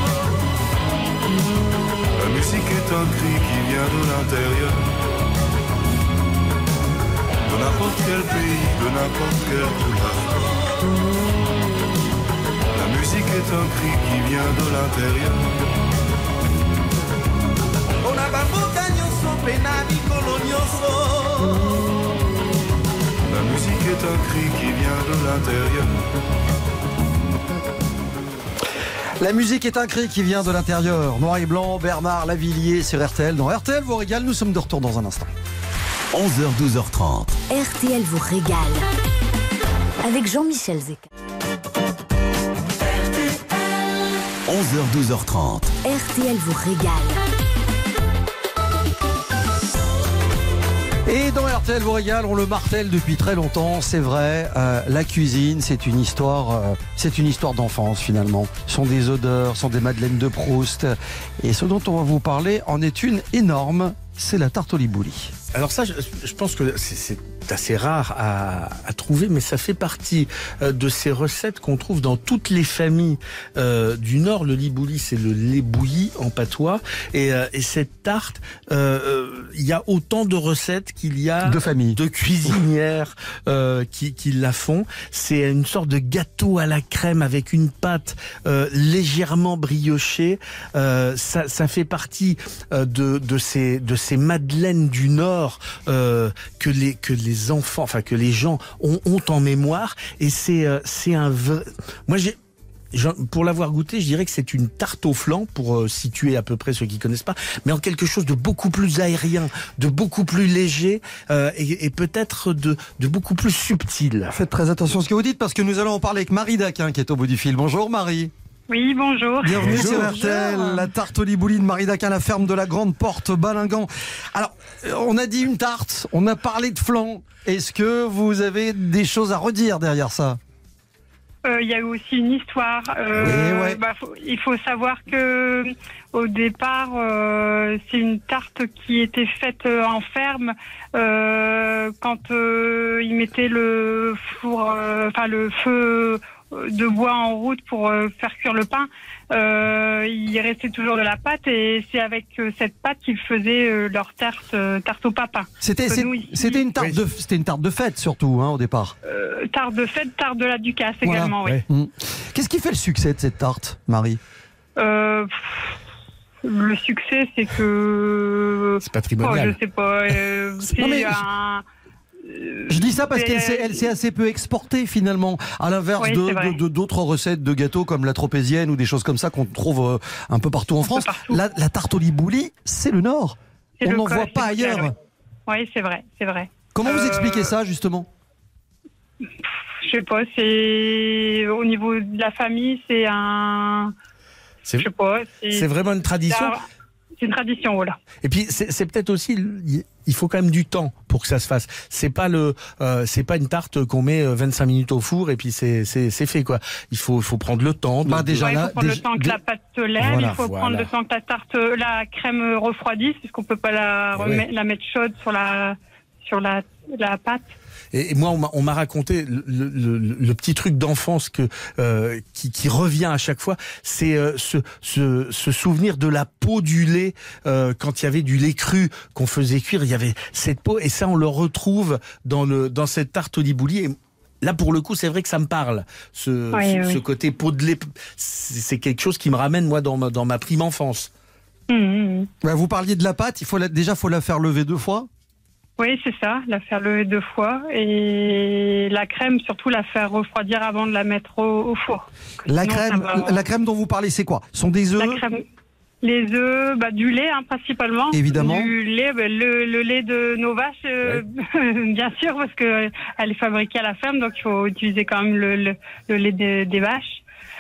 La musique est un cri qui vient de l'intérieur. De n'importe quel pays, de n'importe quelle couleur. La musique est un cri qui vient de l'intérieur. La musique est un cri qui vient de l'intérieur. La musique est un cri qui vient de l'intérieur. Noir et blanc, Bernard Lavilliers sur R T L. Dans R T L vous régale, nous sommes de retour dans un instant. onze heures douze heures trente. R T L vous régale. Avec Jean-Michel Zeka. onze heures douze heures trente. R T L vous régale. Et dans R T L vous régale, on le martèle depuis très longtemps, c'est vrai. Euh, la cuisine, c'est une histoire, euh, c'est une histoire d'enfance finalement. Ce sont des odeurs, ce sont des madeleines de Proust. Et ce dont on va vous parler en est une énorme, c'est la tarte au libouli. Alors ça, je, je pense que c'est, c'est assez rare à, à trouver, mais ça fait partie euh, de ces recettes qu'on trouve dans toutes les familles euh, du Nord. Le libouli, c'est le lait bouilli en patois. Et, euh, et cette tarte, il euh, euh, y a autant de recettes qu'il y a de familles, de cuisinières euh, qui, qui la font. C'est une sorte de gâteau à la crème avec une pâte euh, légèrement briochée. Euh, ça, ça fait partie euh, de, de ces de ces madeleines du Nord. Euh, que les que les enfants, enfin que les gens ont, ont en mémoire, et c'est euh, c'est un vrai... Moi j'ai je, pour l'avoir goûté, je dirais que c'est une tarte au flan, pour euh, situer à peu près ceux qui connaissent pas, mais en quelque chose de beaucoup plus aérien, de beaucoup plus léger euh, et, et peut-être de, de beaucoup plus subtil. Faites très attention à ce que vous dites parce que nous allons en parler avec Marie Daquin qui est au bout du fil. Bonjour Marie. Oui, bonjour. Bienvenue Bonjour. sur R T L, la tarte au libouli de Marie Daquin, la ferme de la Grande Porte, Balingan. Alors, on a dit une tarte, on a parlé de flan. Est-ce que vous avez des choses à redire derrière ça ? Il euh, y a aussi une histoire. Euh, oui, ouais. bah, faut, il faut savoir que au départ, euh, c'est une tarte qui était faite en ferme euh, quand euh, ils mettaient le four, enfin euh, le feu de bois en route pour euh, faire cuire le pain. Euh, il restait toujours de la pâte et c'est avec euh, cette pâte qu'ils faisaient euh, leur tarte, euh, tarte au papin. C'était, c'est, ici, c'était, une tarte oui. de, c'était une tarte de fête surtout hein, au départ. euh, tarte de fête, tarte de la Ducasse Voilà. également, oui. Ouais. Mmh. Qu'est-ce qui fait le succès de cette tarte, Marie ? Euh, pff, le succès, c'est que... C'est Oh, patrimonial. je sais pas. Euh, c'est Non, mais un... Je dis ça parce c'est- qu'elle s'est, elle s'est assez peu exportée finalement, à l'inverse Oui, de, c'est vrai. de- de- d'autres recettes de gâteaux comme la tropézienne ou des choses comme ça qu'on trouve euh, un peu partout en peu France. partout. La, la tarte au libouli, c'est le Nord. c'est On le n'en co- voit c'est pas le- ailleurs. Oui, c'est vrai, c'est vrai. Comment vous Euh, expliquez ça justement ? Je sais pas, c'est... Au niveau de la famille, c'est un... C'est, Je sais pas. C'est, c'est vraiment une tradition. c'est une tradition, voilà. Et puis c'est, c'est peut-être aussi, il faut quand même du temps pour que ça se fasse. C'est pas le, euh, c'est pas une tarte qu'on met vingt-cinq minutes au four et puis c'est c'est, c'est fait quoi. Il faut il faut prendre le temps. De, Bah, déjà, Ouais, il là, faut prendre déjà- le temps que dé- la pâte se lève, Voilà, il faut voilà. prendre le temps que la tarte, la crème refroidisse, puisqu'on peut pas la, Ouais. remettre, la mettre chaude sur la, sur la, la pâte. Et, et moi, on m'a, on m'a raconté le, le, le, le petit truc d'enfance que euh, qui, qui revient à chaque fois, c'est euh, ce, ce, ce souvenir de la peau du lait euh, quand il y avait du lait cru qu'on faisait cuire. Il y avait cette peau et ça, on le retrouve dans le dans cette tarte au libouli. Et là, pour le coup, c'est vrai que ça me parle. Ce, Oui, ce, oui. ce côté peau de lait, c'est, c'est quelque chose qui me ramène moi dans ma, dans ma prime enfance. Mmh, mmh. Ouais, vous parliez de la pâte, il faut la, déjà faut la faire lever deux fois. Oui, c'est ça, la faire lever deux fois. Et la crème, surtout, la faire refroidir avant de la mettre au, au four. La Sinon, crème, ça va- la crème dont vous parlez, c'est quoi ? Ce sont des œufs. La crème, les œufs, bah, du lait hein, principalement. Évidemment. Du lait, bah, le, le lait de nos vaches, euh, bien sûr, parce que euh, elle est fabriquée à la ferme, donc il faut utiliser quand même le, le, le lait de- des vaches.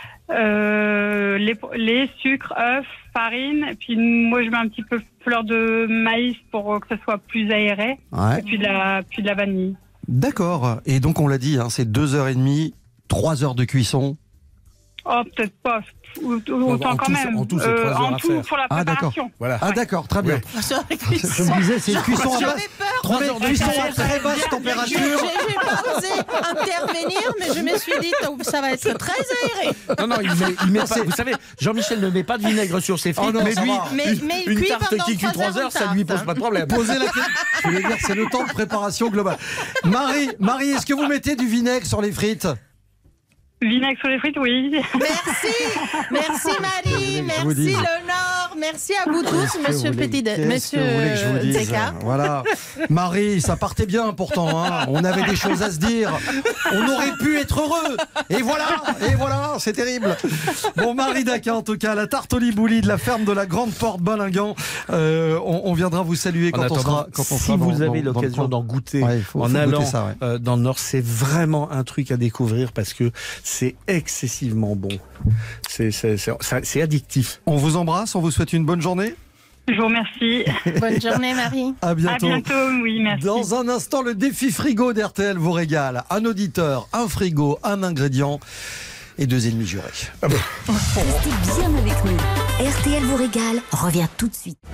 Euh, lait, lait, sucre, œufs, farine. Et puis moi, je mets un petit peu fleur de maïs pour que ça soit plus aéré. Ouais. Et puis de la, puis de la vanille. D'accord. Et donc on l'a dit, hein, c'est deux heures et demie, trois heures de cuisson. Oh, peut-être pas. Autant En quand tout, même. en tout, c'est trois heures en à tout, faire. pour la Ah, d'accord. préparation. Voilà. Ah d'accord, très bien. Ouais. Je me disais, c'est une cuisson à basse. J'avais peur. Trois heures de cuisson à J'avais très basse Je température. n'ai pas osé intervenir, mais je me suis dit, oh, ça va être très aéré. Non, non, il met, il met pas. Vous savez, Jean-Michel ne met pas de vinaigre sur ses frites. Oh non, mais ça lui, va. Mais, mais il une cuit tarte pendant qui cuit trois heures, ça lui pose pas de problème. Posez la question. Je voulais dire, c'est le temps de préparation globale. Marie, Marie, est-ce que vous mettez du vinaigre sur les frites ? Vinaigre sur les frites, oui. Merci, merci Marie, je vous merci dise Léonore, merci à vous Qu'est-ce tous, que monsieur vous voulez- Petit, qu'est-ce monsieur que vous voulez que je vous dise Zeka. Voilà. Marie, ça partait bien pourtant. Hein. On avait des choses à se dire. On aurait pu être heureux. Et voilà, et voilà, c'est terrible. Bon, Marie Daquin, en tout cas, la tarte au libouli de la ferme de la Grande Porte Balingan. Euh, on, on viendra vous saluer En quand on attendant, sera. Quand on si sera dans- vous avez dans- dans le l'occasion coin. d'en goûter Ouais, il faut- en faut allant goûter ça, ouais. euh, dans le Nord, c'est vraiment un truc à découvrir parce que c'est excessivement bon. C'est, c'est, c'est, c'est addictif. On vous embrasse, on vous souhaite une bonne journée. Je vous remercie. Bonne journée Marie. À À bientôt. bientôt, oui, merci. Dans un instant, le défi frigo d'R T L vous régale. Un auditeur, un frigo, un ingrédient et deux ennemis jurés. Restez bien avec nous. R T L vous régale revient tout de suite.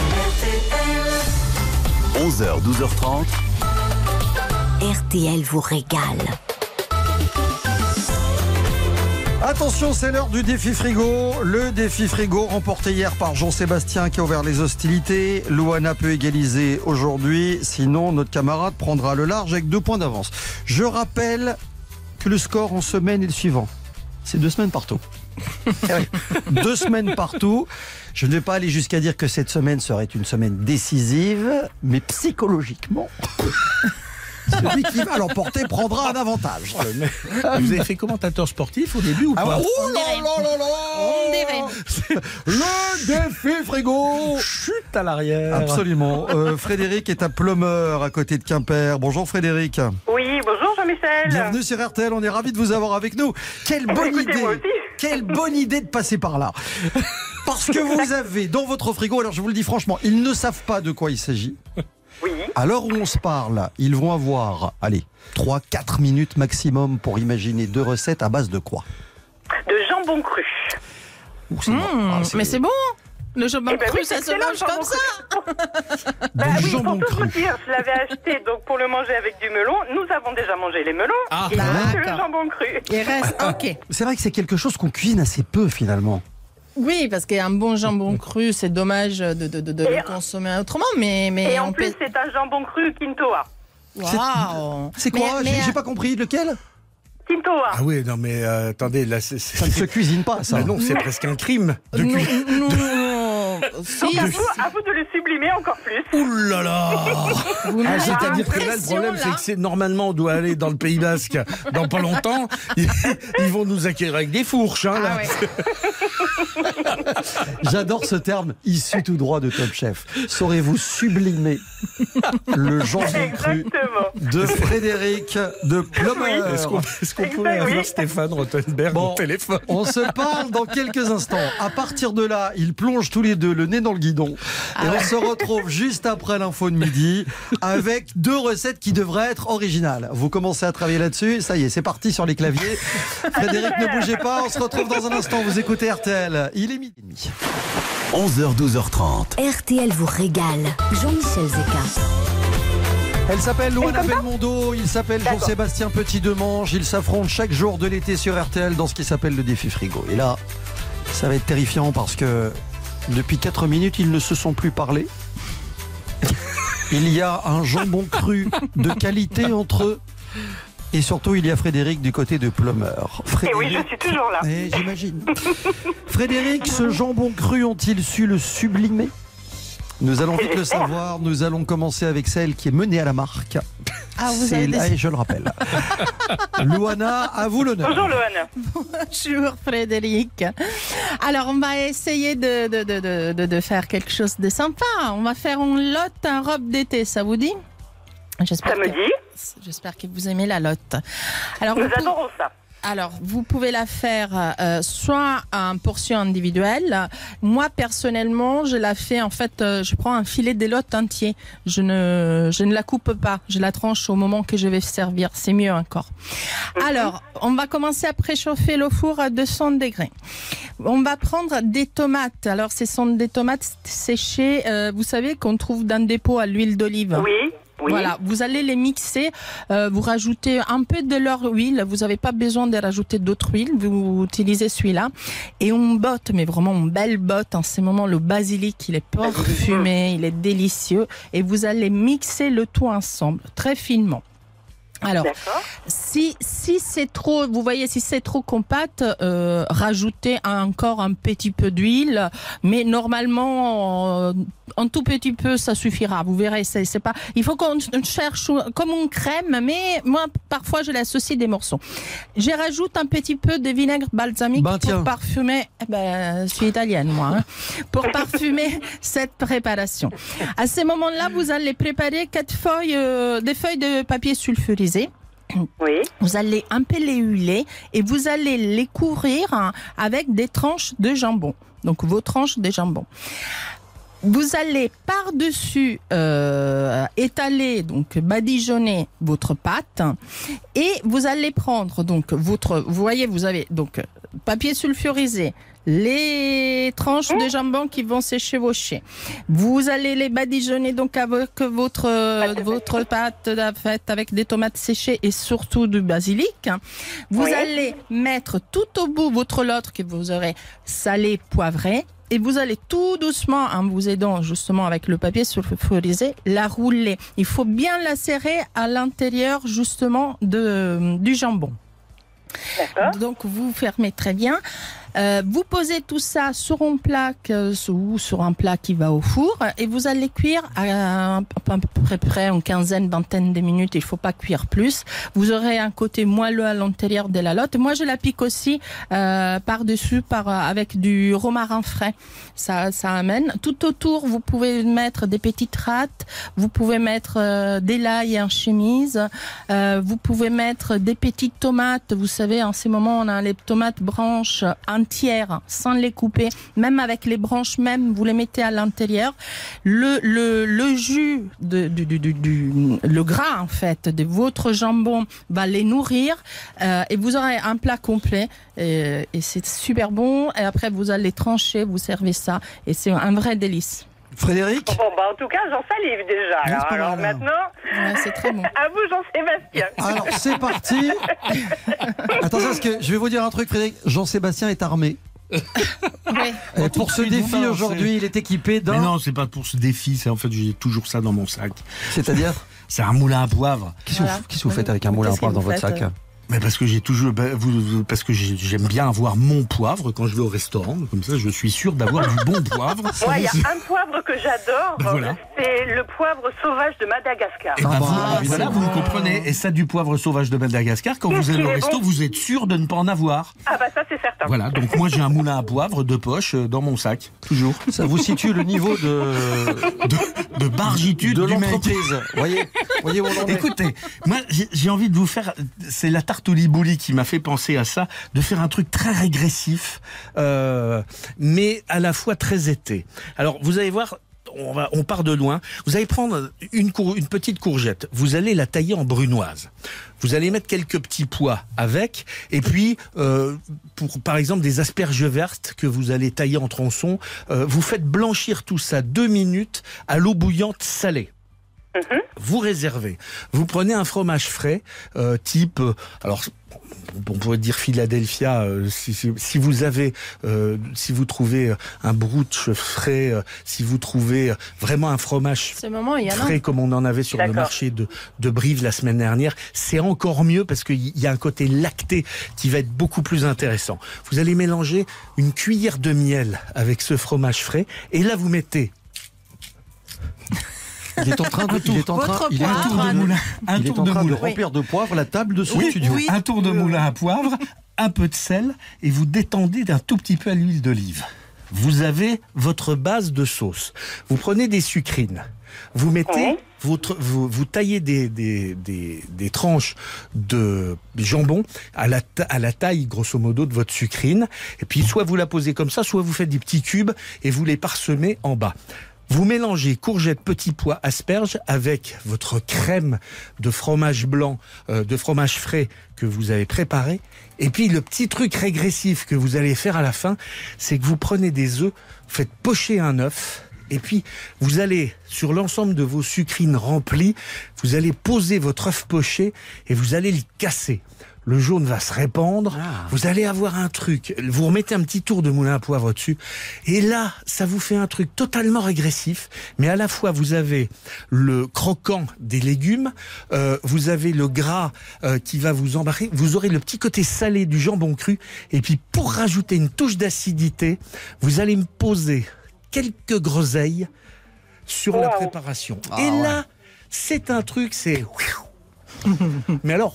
onze heures, douze heures trente. R T L vous régale. Attention, c'est l'heure du défi frigo. Le défi frigo remporté hier par Jean-Sébastien qui a ouvert les hostilités. Louana peut égaliser aujourd'hui. Sinon, notre camarade prendra le large avec deux points d'avance. Je rappelle que le score en semaine est le suivant. C'est deux semaines partout. Eh oui. Deux semaines partout. Je ne vais pas aller jusqu'à dire que cette semaine serait une semaine décisive, mais psychologiquement, Celui qui va l'emporter prendra un avantage. Oh, le Vous avez fait commentateur sportif au début ou Ah pas? ouais. Oh là là là là. On dirait. Le défi frigo. Chute à l'arrière. Absolument. Euh, Frédéric est un plumeur à côté de Quimper. Bonjour Frédéric. Oui, bonjour Jean-Michel. Bienvenue sur R T L, on est ravis de vous avoir avec nous. Quelle bonne Écoutez, idée. moi aussi. Quelle bonne idée de passer par là. Parce que vous avez dans votre frigo, alors je vous le dis franchement, ils ne savent pas de quoi il s'agit. Oui. À l'heure où on se parle, ils vont avoir, allez, trois quatre minutes maximum pour imaginer deux recettes à base de quoi? De jambon cru. Ouh, c'est Mmh, bon. Ah, c'est- mais c'est bon. Le jambon Eh ben cru, oui, ça c'est se excellent, mange le comme jambon ça. Bah Du oui, jambon pour tout cru. vous dire, je l'avais acheté donc pour le manger avec du melon. Nous avons déjà mangé les melons. Ah, et c'est le d'accord. jambon cru. Il reste, ok. C'est vrai que c'est quelque chose qu'on cuisine assez peu finalement. Oui, parce qu'un bon jambon cru, c'est dommage de, de, de, de Et- le consommer autrement, mais, mais Et en on plus, peut... c'est un jambon cru Quintoa. Waouh. C'est quoi? Mais- J'ai mais, j'ai pas compris lequel? Quintoa. Ah oui, non mais euh, attendez, là c'est... c'est- Ça ne se cuisine pas ça. Ah non, c'est presque un crime de nous, cuire. nous, si, Donc à si. vous, à vous de le sublimer encore plus. Ouh là là. Vous Ah, mettez c'est-à-dire la que là, le pression, problème, c'est là. que c'est, normalement, on doit aller dans le Pays Basque dans pas longtemps. Ils, ils vont nous accueillir avec des fourches. Hein, là. Ah ouais. J'adore ce terme issu tout droit de Top Chef. Saurez-vous sublimer le jambon cru Exactement. de Frédéric de Plumeur? Est-ce qu'on, est-ce qu'on Exact, pourrait avoir oui. Stéphane Rothenberg Bon. au téléphone? On se parle dans quelques instants. À partir de là, ils plongent tous les deux le nez dans le guidon. Et on se retrouve juste après l'info de midi avec deux recettes qui devraient être originales. Vous commencez à travailler là-dessus. Ça y est, c'est parti sur les claviers. Frédéric, ne bougez pas. On se retrouve dans un instant. Vous écoutez R T L. Il est midi et demi. onze heures douze heures trente. R T L vous régale. Jean-Michel Zeka. Elle s'appelle Luana Belmondo, il s'appelle Jean-Sébastien Petit-Demange. Ils s'affrontent chaque jour de l'été sur R T L dans ce qui s'appelle le défi frigo. Et là, ça va être terrifiant parce que depuis quatre minutes, ils ne se sont plus parlé. Il y a un jambon cru de qualité entre eux. Et surtout, il y a Frédéric du côté de Plumeur. Et oui, je suis toujours là. Eh, j'imagine. Frédéric, ce jambon cru ont-ils su le sublimer? Nous allons vite le savoir. Nous allons commencer avec celle qui est menée à la marque. Ah, vous C'est avez là, des... et je le rappelle. Luana, à vous l'honneur. Bonjour Loane. Bonjour Frédéric. Alors on va essayer de, de, de, de, de, de faire quelque chose de sympa. On va faire une lotte en robe d'été, ça vous dit? J'espère Ça me que- dit. J'espère que vous aimez la lotte. Alors, Nous vous pouvez- adorons ça. Alors, vous pouvez la faire euh, soit en portion individuelle. Moi, personnellement, je la fais, en fait, euh, je prends un filet d'élote entier. Je ne, je ne la coupe pas. Je la tranche au moment que je vais servir. C'est mieux encore. Alors, on va commencer à préchauffer le four à deux cents degrés. On va prendre des tomates. Alors, ce sont des tomates séchées, euh, vous savez, qu'on trouve dans des pots à l'huile d'olive. Oui. Oui. Voilà, vous allez les mixer, euh, vous rajoutez un peu de leur huile, vous n'avez pas besoin de rajouter d'autres huiles, vous utilisez celui-là. Et on botte, mais vraiment une belle botte. En ce moment, le basilic, il est parfumé, il est délicieux. Et vous allez mixer le tout ensemble, très finement. Alors, D'accord. si, si c'est trop, vous voyez, si c'est trop compact, euh, rajoutez encore un petit peu d'huile, mais normalement, euh, un tout petit peu, ça suffira. Vous verrez, c'est, c'est pas, il faut qu'on cherche comme une crème, mais moi, parfois, je l'associe des morceaux. Je rajoute un petit peu de vinaigre balsamique Ben, tiens. pour parfumer, eh ben, je suis italienne, moi, hein, pour parfumer cette préparation. À ce moment-là, vous allez préparer quatre feuilles, euh, des feuilles de papier sulfurisé. Oui. Vous allez un peu les huiler et vous allez les couvrir hein, avec des tranches de jambon. Donc vos tranches de jambon. Vous allez par-dessus euh, étaler, donc badigeonner votre pâte et vous allez prendre donc votre, vous voyez, vous avez donc papier sulfurisé, les tranches de jambon qui vont s'échevaucher. Vous allez les badigeonner donc avec votre votre pâte faite avec des tomates séchées et surtout du basilic. Vous Oui. allez mettre tout au bout votre lotte que vous aurez salé, poivré. Et vous allez tout doucement, en vous aidant justement avec le papier sulfurisé, la rouler. Il faut bien la serrer à l'intérieur justement de, du jambon. D'accord. Donc vous fermez très bien. Euh, vous posez tout ça sur une plaque euh, ou sur un plat qui va au four et vous allez cuire à, à peu près une quinzaine, vingtaine de minutes. Il faut pas cuire plus. Vous aurez un côté moelleux à l'intérieur de la lotte. Moi, je la pique aussi euh, par-dessus par, avec du romarin frais. Ça, ça amène. Tout autour, vous pouvez mettre des petites râtes. Vous pouvez mettre euh, des l'ail en chemise. Euh, vous pouvez mettre des petites tomates. Vous savez, en ces moments, on a les tomates branches entières, sans les couper. Même avec les branches même, vous les mettez à l'intérieur. Le, le, le jus, de, du, du, du, du, le gras, en fait, de votre jambon va les nourrir. Euh, et vous aurez un plat complet. Et, et c'est super bon. Et après, vous allez trancher, vous servez ça. Et c'est un vrai délice. Frédéric ? Bon, bah, en tout cas, j'en salive déjà. Non, Alors, c'est pas alors mal, maintenant, Ouais, c'est très bon. à vous, Jean-Sébastien. Alors, c'est parti. Attention, parce que je vais vous dire un truc, Frédéric. Jean-Sébastien est armé. Oui. Et pour ce défi Non, aujourd'hui, c'est- il est équipé d'un... Mais non, c'est pas pour ce défi, c'est en fait, j'ai toujours ça dans mon sac. C'est-à-dire ? C'est un moulin à poivre. Qu'est-ce que vous- Voilà. qu'est-ce que vous faites avec un moulin à Qu'est-ce poivre que dans vous votre faites, sac ? Mais parce que j'ai toujours, bah, vous, vous- parce que j'ai- j'aime bien avoir mon poivre quand je vais au restaurant. Comme ça, je suis sûr d'avoir du bon poivre. Moi, il y a un poivre que j'adore. Ben voilà. C'est le poivre sauvage de Madagascar. Et ben Ah vous, bah, voilà, c'est vous me bon. comprenez. Et ça, du poivre sauvage de Madagascar, quand vous allez au Il est resto, bon. vous êtes sûr de ne pas en avoir. Ah bah ça, c'est certain. Voilà, donc moi j'ai un moulin à poivre de poche euh, dans mon sac, toujours. Ça vous situe le niveau de, De, de bargitude de du mec. l'entreprise. Voyez, voyez où on en est. Écoutez, moi j'ai j'ai envie de vous faire, c'est la tarte au libouli qui m'a fait penser à ça, de faire un truc très régressif, euh, mais à la fois très été. Alors vous allez voir, on, va, on part de loin. Vous allez prendre une, cour, une petite courgette, vous allez la tailler en brunoise. Vous allez mettre quelques petits pois avec, et puis euh, pour par exemple des asperges vertes que vous allez tailler en tronçons, euh, vous faites blanchir tout ça deux minutes à l'eau bouillante salée. Vous réservez. Vous prenez un fromage frais, euh, type, euh, alors on pourrait dire Philadelphia, euh, si, si, si vous avez, euh, si vous trouvez un brooch frais, euh, si vous trouvez vraiment un fromage Ce moment, il y en a. frais comme on en avait sur le D'accord. marché de, de Brive la semaine dernière, c'est encore mieux parce qu'il y a un côté lacté qui va être beaucoup plus intéressant. Vous allez mélanger une cuillère de miel avec ce fromage frais et là vous mettez Il est en train de, il est en train, Votre il est en un poivre. tour de train, moulin, un il est tour en de train de moulin. remplir de poivre la table de son Oui, studio. oui, un tour de moulin à poivre, un peu de sel et vous détendez d'un tout petit peu à l'huile d'olive. Vous avez votre base de sauce. Vous prenez des sucrines. Vous mettez Oui. votre, vous, vous taillez des, des, des, des tranches de jambon à la, ta- à la taille, grosso modo, de votre sucrine. Et puis, soit vous la posez comme ça, soit vous faites des petits cubes et vous les parsemez en bas. Vous mélangez courgettes, petits pois, asperges avec votre crème de fromage blanc, euh, de fromage frais que vous avez préparé. Et puis le petit truc régressif que vous allez faire à la fin, c'est que vous prenez des œufs, vous faites pocher un œuf, et puis vous allez, sur l'ensemble de vos sucrines remplies, vous allez poser votre œuf poché et vous allez le casser. Le jaune va se répandre, Ah. vous allez avoir un truc, vous remettez un petit tour de moulin à poivre dessus, et là, ça vous fait un truc totalement régressif, mais à la fois vous avez le croquant des légumes, euh, vous avez le gras euh, qui va vous embarquer, vous aurez le petit côté salé du jambon cru, et puis pour rajouter une touche d'acidité, vous allez me poser quelques groseilles sur la Wow. préparation. Ah et ouais. là, c'est un truc, c'est... mais alors...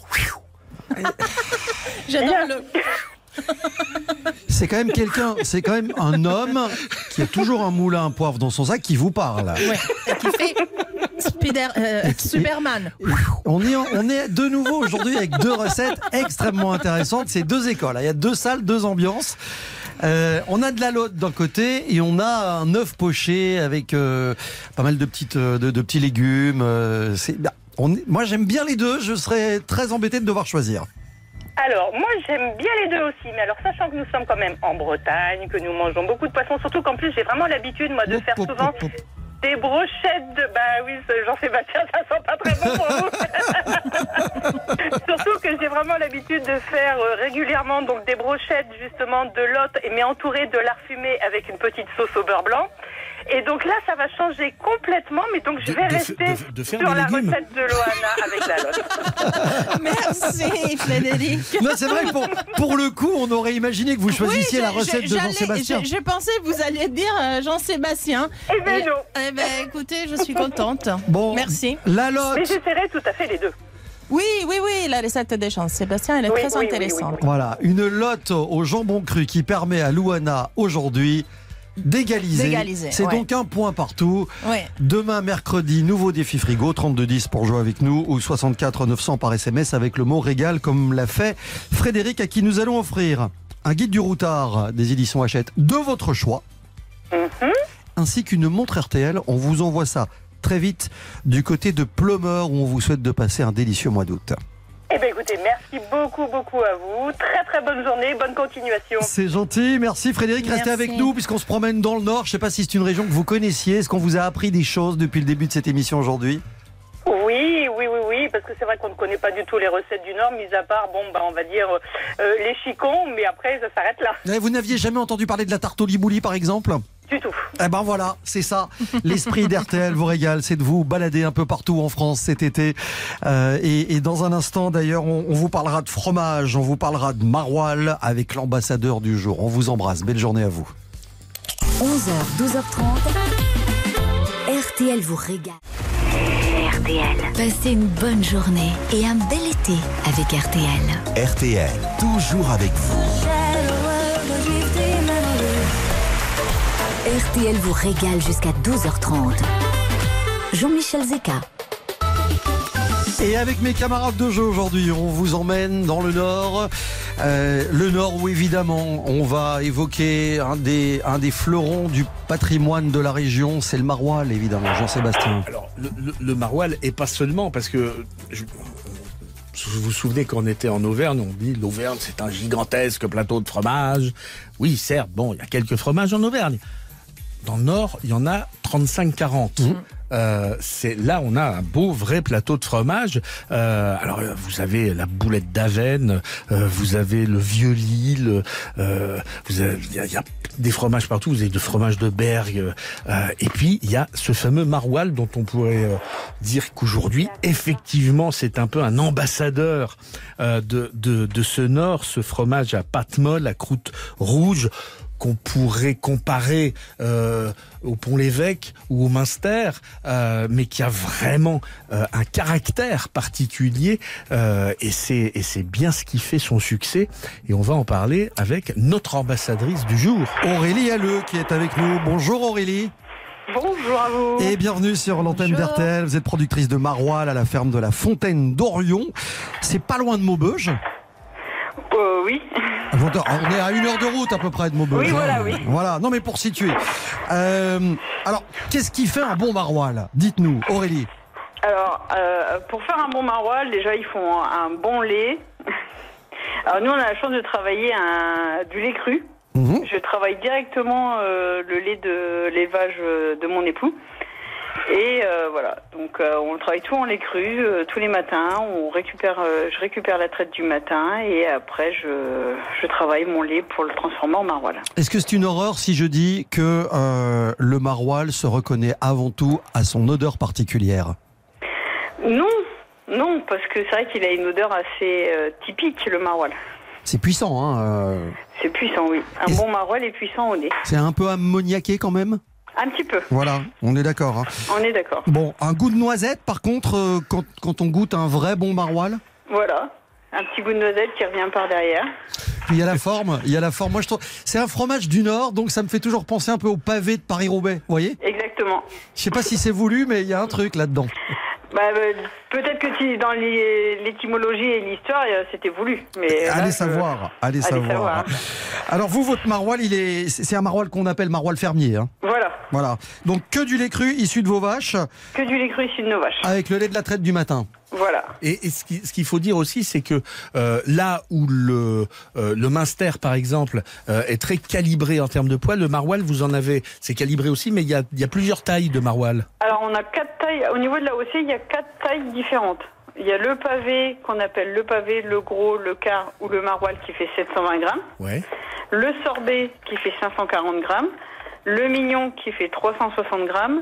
J'adore le. C'est quand même quelqu'un, c'est quand même un homme qui a toujours un moulin à poivre dans son sac qui vous parle. Ouais. Et qui fait Spider, euh, Superman. On est, en- on est de nouveau aujourd'hui avec deux recettes extrêmement intéressantes. C'est deux écoles. Il y a deux salles, deux ambiances. Euh, on a de la lotte d'un côté et on a un œuf poché avec euh, pas mal de, petites, euh, de, de petits légumes. Euh, c'est, bah, on est- moi j'aime bien les deux. Je serais très embêté de devoir choisir. Alors, moi, j'aime bien les deux aussi, mais alors, sachant que nous sommes quand même en Bretagne, que nous mangeons beaucoup de poissons, surtout qu'en plus, j'ai vraiment l'habitude, moi, de Hop, faire hop, souvent hop, hop. des brochettes de... Bah oui, ce Jean-Sébastien, ça sent pas très bon pour vous. Surtout que j'ai vraiment l'habitude l'habitude de faire euh, régulièrement donc des brochettes justement de l'hôte, mais entourées de lard fumé avec une petite sauce au beurre blanc. Et donc là, ça va changer complètement, mais donc je vais de, rester de, de sur la légumes. recette de Loana avec la lotte. Merci Frédéric. Non, c'est vrai, pour, pour le coup, on aurait imaginé que vous choisissiez oui, la recette de Jean-Sébastien. Je, je pensais que vous alliez dire euh, Jean-Sébastien. Eh ben non. Eh ben écoutez, je suis contente. Bon, merci. La lotte. Mais j'essaierai tout à fait les deux. Oui, oui, oui, la recette de Jean-Sébastien, elle est oui, très oui, intéressante. Oui, oui, oui. Voilà, une lotte au jambon cru qui permet à Loana aujourd'hui d'égaliser. D'égaliser, C'est ouais. donc un point partout. Ouais. Demain, mercredi, nouveau défi frigo, trente-deux dix pour jouer avec nous ou soixante-quatre neuf cents par S M S avec le mot régal comme l'a fait Frédéric, à qui nous allons offrir un guide du routard des éditions Hachette de votre choix, Mm-hmm. ainsi qu'une montre R T L. On vous envoie ça très vite du côté de Pleumeur où on vous souhaite de passer un délicieux mois d'août. Eh bien écoutez, merci beaucoup, beaucoup à vous. Très très bonne journée, bonne continuation. C'est gentil, merci Frédéric, restez Merci. avec nous puisqu'on se promène dans le Nord. Je ne sais pas si c'est une région que vous connaissiez. Est-ce qu'on vous a appris des choses depuis le début de cette émission aujourd'hui ? Oui, oui, oui, oui, parce que c'est vrai qu'on ne connaît pas du tout les recettes du Nord, mis à part, bon, bah, on va dire euh, les chicons, mais après ça s'arrête là. Eh, Vous n'aviez jamais entendu parler de la tarte au libouli par exemple ? Du tout. Eh ben voilà, c'est ça. L'esprit d'R T L vous régale, c'est de vous balader un peu partout en France cet été. Euh, et, et dans un instant d'ailleurs, on, on vous parlera de fromage, on vous parlera de maroilles avec l'ambassadeur du jour. On vous embrasse, belle journée à vous. onze heures, douze heures trente. R T L vous régale. R T L. Passez une bonne journée et un bel été avec R T L. R T L, toujours avec vous. R T L vous régale jusqu'à douze heures trente. Jean-Michel Zeka. Et avec mes camarades de jeu aujourd'hui, on vous emmène dans le Nord. Euh, le Nord où évidemment on va évoquer un des, un des fleurons du patrimoine de la région, c'est le maroilles évidemment, Jean-Sébastien. Alors le, le, le maroilles, et pas seulement parce que... Je... Vous vous souvenez quand on était en Auvergne, on dit l'Auvergne c'est un gigantesque plateau de fromage. Oui, certes, bon, il y a quelques fromages en Auvergne. Dans le Nord, il y en a trente-cinq à quarante. Mmh. Euh, c'est là on a un beau vrai plateau de fromage. Euh, alors vous avez la boulette d'Avenne, euh, vous avez le vieux Lille, euh, vous avez il y, y a des fromages partout. Vous avez du fromage de Bergue, euh, et puis il y a ce fameux maroilles dont on pourrait euh, dire qu'aujourd'hui effectivement c'est un peu un ambassadeur euh, de, de de ce Nord, ce fromage à pâte molle, à croûte rouge, qu'on pourrait comparer euh, au Pont-l'Évêque ou au Münster, euh, mais qui a vraiment euh, un caractère particulier, euh, et c'est et c'est bien ce qui fait son succès. Et on va en parler avec notre ambassadrice du jour, Aurélie Halleux, qui est avec nous. Bonjour Aurélie. Bonjour à vous. Et bienvenue sur l'antenne d'R T L. Vous êtes productrice de maroilles à la ferme de la Fontaine d'Orion. C'est pas loin de Maubeuge. Euh, oui. On est à une heure de route à peu près de Maubeuge. Oui, voilà, oui. Voilà, non mais pour situer. Euh, alors, qu'est-ce qui fait un bon maroilles ? Dites-nous, Aurélie. Alors, euh, pour faire un bon maroilles, déjà, il faut un, un bon lait. Alors, nous, on a la chance de travailler un, du lait cru. Mmh. Je travaille directement euh, le lait de l'élevage de mon époux. Et euh, voilà, donc euh, on travaille tout en lait cru euh, tous les matins. On récupère, euh, je récupère la traite du matin et après je, je travaille mon lait pour le transformer en maroilles. Est-ce que c'est une horreur si je dis que euh, le maroilles se reconnaît avant tout à son odeur particulière ? Non, non, parce que c'est vrai qu'il a une odeur assez euh, typique, le maroilles. C'est puissant, hein euh... C'est puissant, oui. Un et bon maroilles est puissant au nez. C'est un peu ammoniaqué quand même ? Un petit peu. Voilà, on est d'accord. Hein. On est d'accord. Bon, un goût de noisette, par contre, euh, quand, quand on goûte un vrai bon maroilles. Voilà, un petit goût de noisette qui revient par derrière. Il y a la forme, il y a la forme. Moi, je trouve, c'est un fromage du Nord, donc ça me fait toujours penser un peu au pavé de Paris-Roubaix, vous voyez ? Exactement. Je sais pas si c'est voulu, mais il y a un truc là-dedans. Bah, bah, peut-être que si dans les, l'étymologie et l'histoire, c'était voulu. Mais allez là, savoir, je... allez, allez savoir. savoir. Alors vous, votre maroilles, il est, c'est un maroilles qu'on appelle maroilles fermier. Hein. Voilà. Voilà. Donc que du lait cru issu de vos vaches. Que du lait cru issu de nos vaches. Avec le lait de la traite du matin. Voilà. Et, et ce qu'il ce qu'il faut dire aussi, c'est que euh, là où le euh, le Münster, par exemple, euh, est très calibré en termes de poids, le maroilles, vous en avez, c'est calibré aussi, mais il y a, il y a plusieurs tailles de maroilles. Alors on a quatre tailles. Au niveau de l'A O C, il y a quatre tailles différentes. il y a le pavé qu'on appelle le pavé, le gros, le quart ou le maroilles qui fait sept cent vingt grammes. Ouais. Le sorbet qui fait cinq cent quarante grammes. Le mignon qui fait trois cent soixante grammes.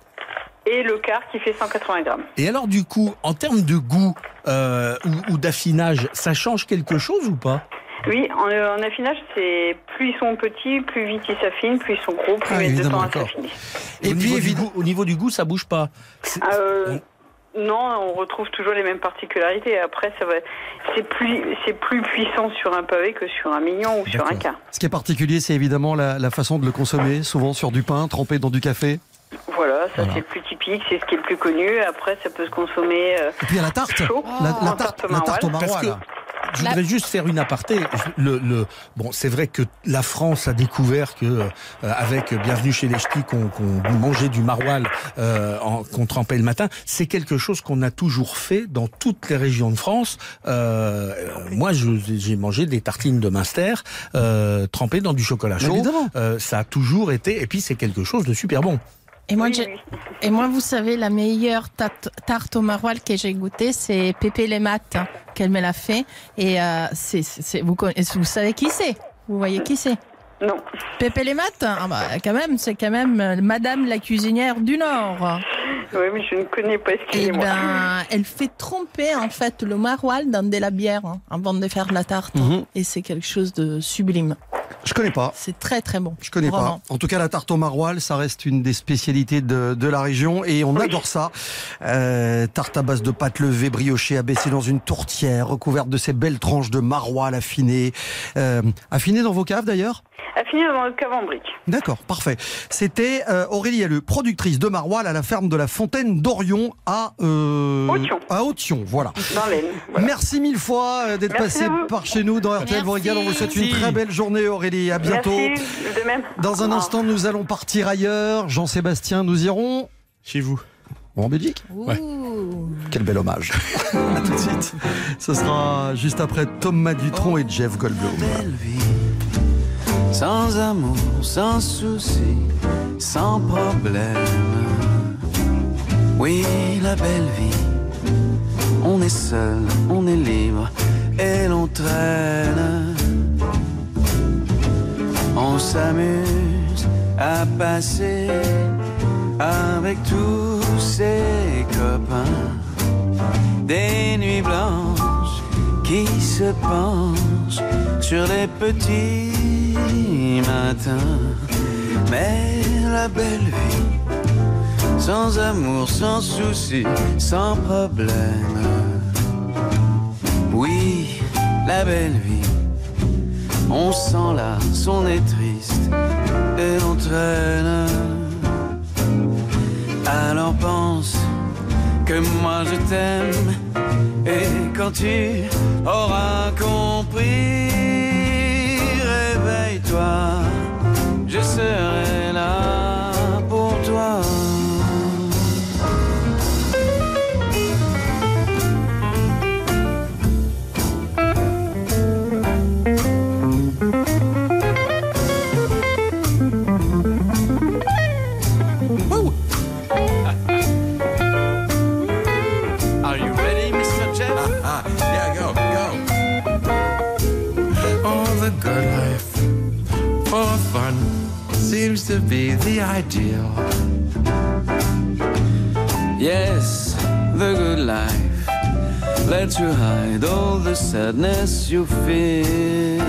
Et le quart qui fait cent quatre-vingts grammes. Et alors du coup, en termes de goût euh, ou, ou d'affinage, ça change quelque chose ou pas? Oui, en, en affinage, c'est plus ils sont petits, plus vite ils s'affinent, plus ils sont gros, plus Ah, ils mettent de évidemment, temps à d'accord. s'affiner. Et, puis, au, niveau, au niveau du goût, ça bouge pas. C'est- Euh, non, on retrouve toujours les mêmes particularités. Après, ça va, c'est plus, c'est plus puissant sur un pavé que sur un mignon ou sur un quart. Ce qui est particulier, c'est évidemment la, la façon de le consommer, souvent sur du pain, trempé dans du café. Voilà, ça Voilà. c'est le plus typique, c'est ce qui est le plus connu. Après, ça peut se consommer euh, Et puis il y a la tarte, chaud, la, la en tarte, tarte la tarte au maroilles. Parce que maroilles. je voudrais juste faire une aparté. Le, le, bon, c'est vrai que la France a découvert que, euh, avec Bienvenue chez les Ch'tis, qu'on qu'on mangeait du maroilles, euh, en- qu'on trempait le matin. C'est quelque chose qu'on a toujours fait dans toutes les régions de France. Euh, moi, je- j'ai mangé des tartines de Münster euh, trempées dans du chocolat chaud. Évidemment. Euh, ça a toujours été. Et puis, c'est quelque chose de super bon. Et moi, Oui, j'ai- oui. et moi, vous savez, la meilleure tarte, tarte au maroilles que j'ai goûtée, c'est Pépé les maths hein, qu'elle me l'a fait. Et euh, c'est, c'est, c'est- vous, conna- vous savez qui c'est? Vous voyez qui c'est? Non. Pépé les maths, ah bah, quand même, c'est quand même euh, Madame la cuisinière du Nord. Oui, mais je ne connais pas, Et excusez-moi. ben, elle fait tremper en fait le maroilles dans de la bière hein, avant de faire la tarte. Mhm. Et c'est quelque chose de sublime. Je connais pas. C'est très très bon. Je connais Vraiment. pas. En tout cas, la tarte au maroilles, ça reste une des spécialités de, de la région et on adore ça. Euh, tarte à base de pâte levée, briochée, abaissée dans une tourtière, recouverte de ces belles tranches de maroilles affinées. Euh, affinées dans vos caves d'ailleurs? Affiné dans le cave en brique. D'accord, parfait. C'était euh, Aurélie Halleux, productrice de maroilles à la ferme de la Fontaine d'Orion à euh, Authion. à Authion, voilà. Dans l'Aisne. Voilà. Merci mille fois euh, d'être Merci passé à vous. par chez nous dans R T L vous régale. On vous souhaite une Merci. très belle journée, Aurélie. À bientôt. Merci, de même. Dans un Au instant, nous allons partir ailleurs. Jean-Sébastien, nous irons Chez vous. en Belgique. Ouais. Ouh. Quel bel hommage. À tout de suite. Ce sera juste après Thomas Dutronc et Jeff Goldblum. Belle vie, sans amour, sans souci, sans problème. Oui, la belle vie, on est seul, on est libre et l'on traîne. On s'amuse à passer avec tous ses copains des nuits blanches qui se penchent sur les petits matins. Mais la belle vie, sans amour, sans souci, sans problème. Oui, la belle vie, on s'en lasse, on est triste et l'on traîne. Alors pense que moi je t'aime, et quand tu auras compris, réveille-toi, je serai là pour toi. Are you ready, Mister Jeff? Ah, yeah, go, go. Oh, the good life, for fun, seems to be the ideal. Yes, the good life lets you hide all the sadness you feel.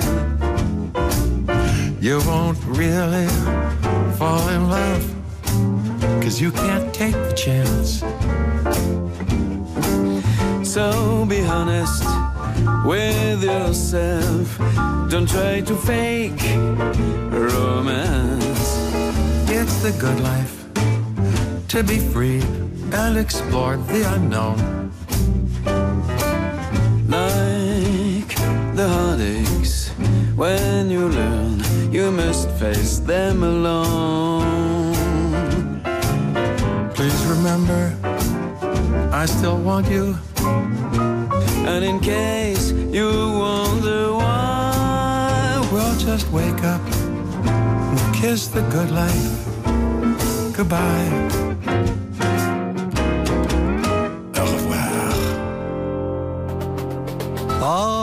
You won't really fall in love, cause you can't take the chance. So be honest with yourself. Don't try to fake romance. It's the good life, to be free and explore the unknown. Like the heartaches, when you learn, you must face them alone. Please remember, I still want you. And in case you wonder why, We'll just wake up and kiss the good life goodbye. Au revoir.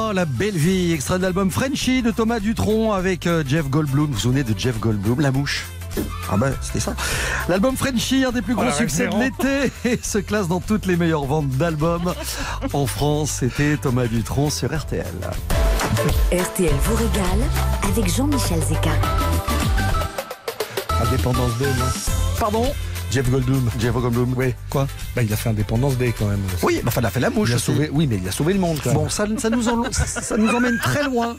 Oh, la belle vie, extrait de l'album Frenchy de Thomas Dutronc avec euh, Jeff Goldblum. Vous vous souvenez de Jeff Goldblum, la mouche? Ah ben, c'était ça. L'album Frenchy, un des plus gros oh, succès de l'été, et se classe dans toutes les meilleures ventes d'albums. En France, c'était Thomas Dutronc sur R T L. R T L vous régale avec Jean-Michel Zeka. Indépendance Day, non? Pardon? Jeff Goldblum. Jeff Goldblum. Oui. Quoi? Bah, il a fait Indépendance Day quand même. Oui, bah, il a fait la mouche. Il a aussi. sauvé, oui, mais il a sauvé le monde quand même. Bon, ça, ça, nous, en, ça nous emmène très loin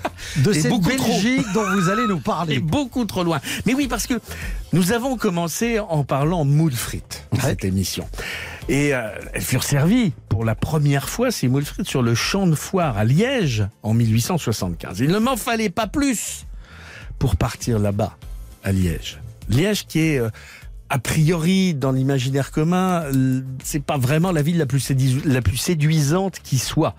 de Et cette Belgique trop. dont vous allez nous parler. Et beaucoup trop loin. Mais oui, parce que nous avons commencé en parlant moules frites, ouais. cette émission. Et euh, elles furent servies pour la première fois, ces moules frites, sur le champ de foire à Liège en mille huit cent soixante-quinze. Il ne m'en fallait pas plus pour partir là-bas, à Liège. Liège qui est... Euh, a priori, dans l'imaginaire commun, c'est pas vraiment la ville la plus, sédu- la plus séduisante qui soit.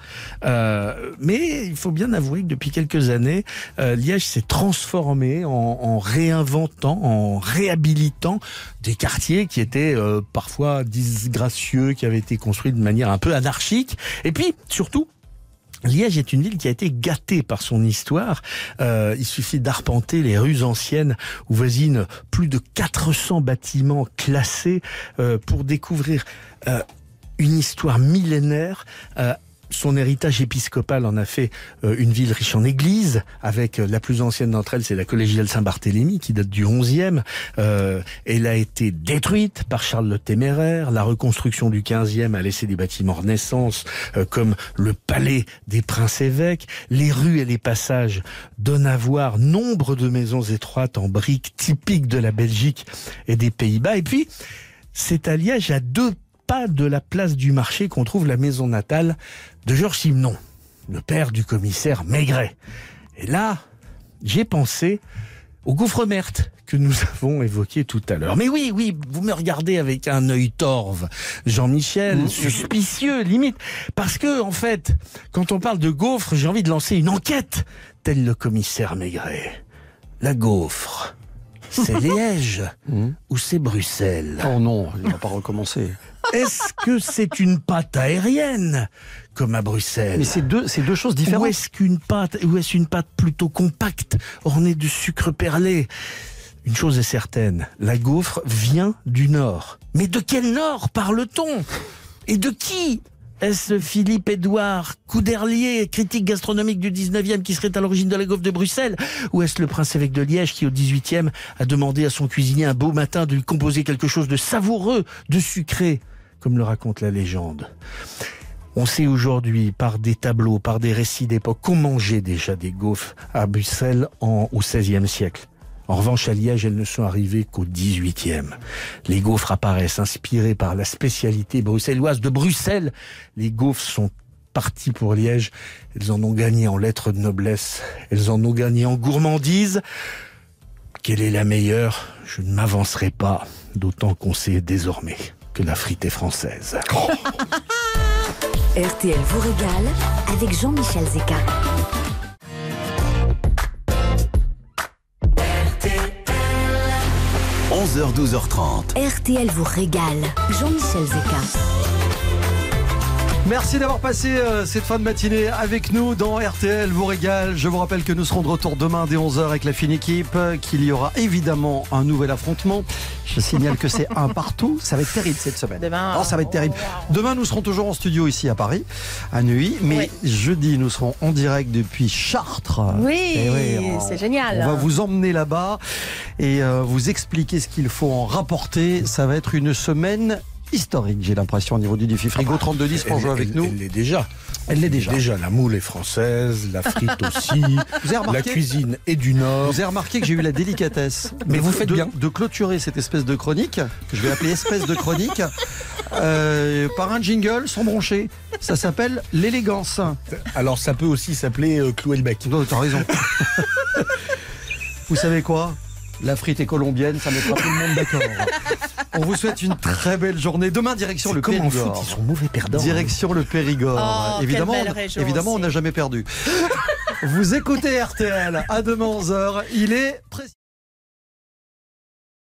Euh, mais il faut bien avouer que depuis quelques années, euh, Liège s'est transformé en, en réinventant, en réhabilitant des quartiers qui étaient euh, parfois disgracieux, qui avaient été construits de manière un peu anarchique. Et puis, surtout, Liège est une ville qui a été gâtée par son histoire. Euh, il suffit d'arpenter les rues anciennes où voisinent plus de quatre cents bâtiments classés euh, pour découvrir euh, une histoire millénaire. Euh, Son héritage épiscopal en a fait euh, une ville riche en églises, avec euh, la plus ancienne d'entre elles, c'est la collégiale Saint-Barthélemy, qui date du onzième. Euh, elle a été détruite par Charles le Téméraire. La reconstruction du quinzième a laissé des bâtiments Renaissance, euh, comme le palais des princes-évêques. Les rues et les passages donnent à voir nombre de maisons étroites en briques, typiques de la Belgique et des Pays-Bas. Et puis, c'est à Liège, à deux pas de la place du marché, qu'on trouve la maison natale de Georges Simenon, le père du commissaire Maigret. Et là, j'ai pensé au Gaufre-Merte que nous avons évoqué tout à l'heure. Mais oui, oui, vous me regardez avec un œil torve, Jean-Michel, mmh. suspicieux, limite. Parce que, en fait, quand on parle de gaufre, j'ai envie de lancer une enquête, tel le commissaire Maigret. La gaufre, c'est Liège mmh. ou c'est Bruxelles? Oh non, il ne va pas recommencer. Est-ce que c'est une pâte aérienne, comme à Bruxelles? Mais c'est deux, c'est deux choses différentes. Ou est-ce qu'une pâte, ou est-ce une pâte plutôt compacte, ornée de sucre perlé? Une chose est certaine, la gaufre vient du Nord. Mais de quel Nord parle-t-on? Et de qui? Est-ce Philippe-Édouard Couderlier, critique gastronomique du dix-neuvième, qui serait à l'origine de la gaufre de Bruxelles? Ou est-ce le prince-évêque de Liège qui, au dix-huitième, a demandé à son cuisinier un beau matin de lui composer quelque chose de savoureux, de sucré, comme le raconte la légende? On sait aujourd'hui, par des tableaux, par des récits d'époque, qu'on mangeait déjà des gaufres à Bruxelles en, au seizième siècle. En revanche, à Liège, elles ne sont arrivées qu'au dix-huitième. Les gaufres apparaissent inspirées par la spécialité bruxelloise de Bruxelles. Les gaufres sont parties pour Liège. Elles en ont gagné en lettres de noblesse. Elles en ont gagné en gourmandise. Quelle est la meilleure? Je ne m'avancerai pas, d'autant qu'on sait désormais que la frite est française. R T L vous régale avec Jean-Michel Zeka. onze heures douze heures trente. R T L vous régale. Jean-Michel Zeka. Merci d'avoir passé euh, cette fin de matinée avec nous dans R T L vous régale. Je vous rappelle que nous serons de retour demain dès onze heures avec la fine équipe, qu'il y aura évidemment un nouvel affrontement. Je signale que c'est un partout. Ça va être terrible cette semaine. Demain, oh, ça va être terrible. Demain, nous serons toujours en studio ici à Paris, à Neuilly. Mais oui. Jeudi, nous serons en direct depuis Chartres. Oui, oui on, c'est génial. On va vous emmener là-bas et euh, vous expliquer ce qu'il faut en rapporter. Ça va être une semaine historique, j'ai l'impression, au niveau du défi frigo. trente-deux dix pour jouer avec elle, nous. Elle l'est déjà. Elle l'est déjà. Déjà, la moule est française, la frite aussi. Vous avez remarqué, la cuisine est du Nord. Vous avez remarqué que j'ai eu la délicatesse Mais de, vous faites de, bien. de clôturer cette espèce de chronique, que je vais appeler espèce de chronique, euh, par un jingle sans broncher. Ça s'appelle l'élégance. Alors ça peut aussi s'appeler euh, clouer le bec. Non, t'as raison. Vous savez quoi ? La frite est colombienne, ça mettra tout le monde d'accord. On vous souhaite une très belle journée. Demain, direction C'est le Périgord. Foot, ils sont mauvais perdants. Direction le Périgord. Oh, évidemment, quelle belle région évidemment, aussi. on n'a jamais perdu. Vous écoutez R T L. À demain onze heures. Il est précis.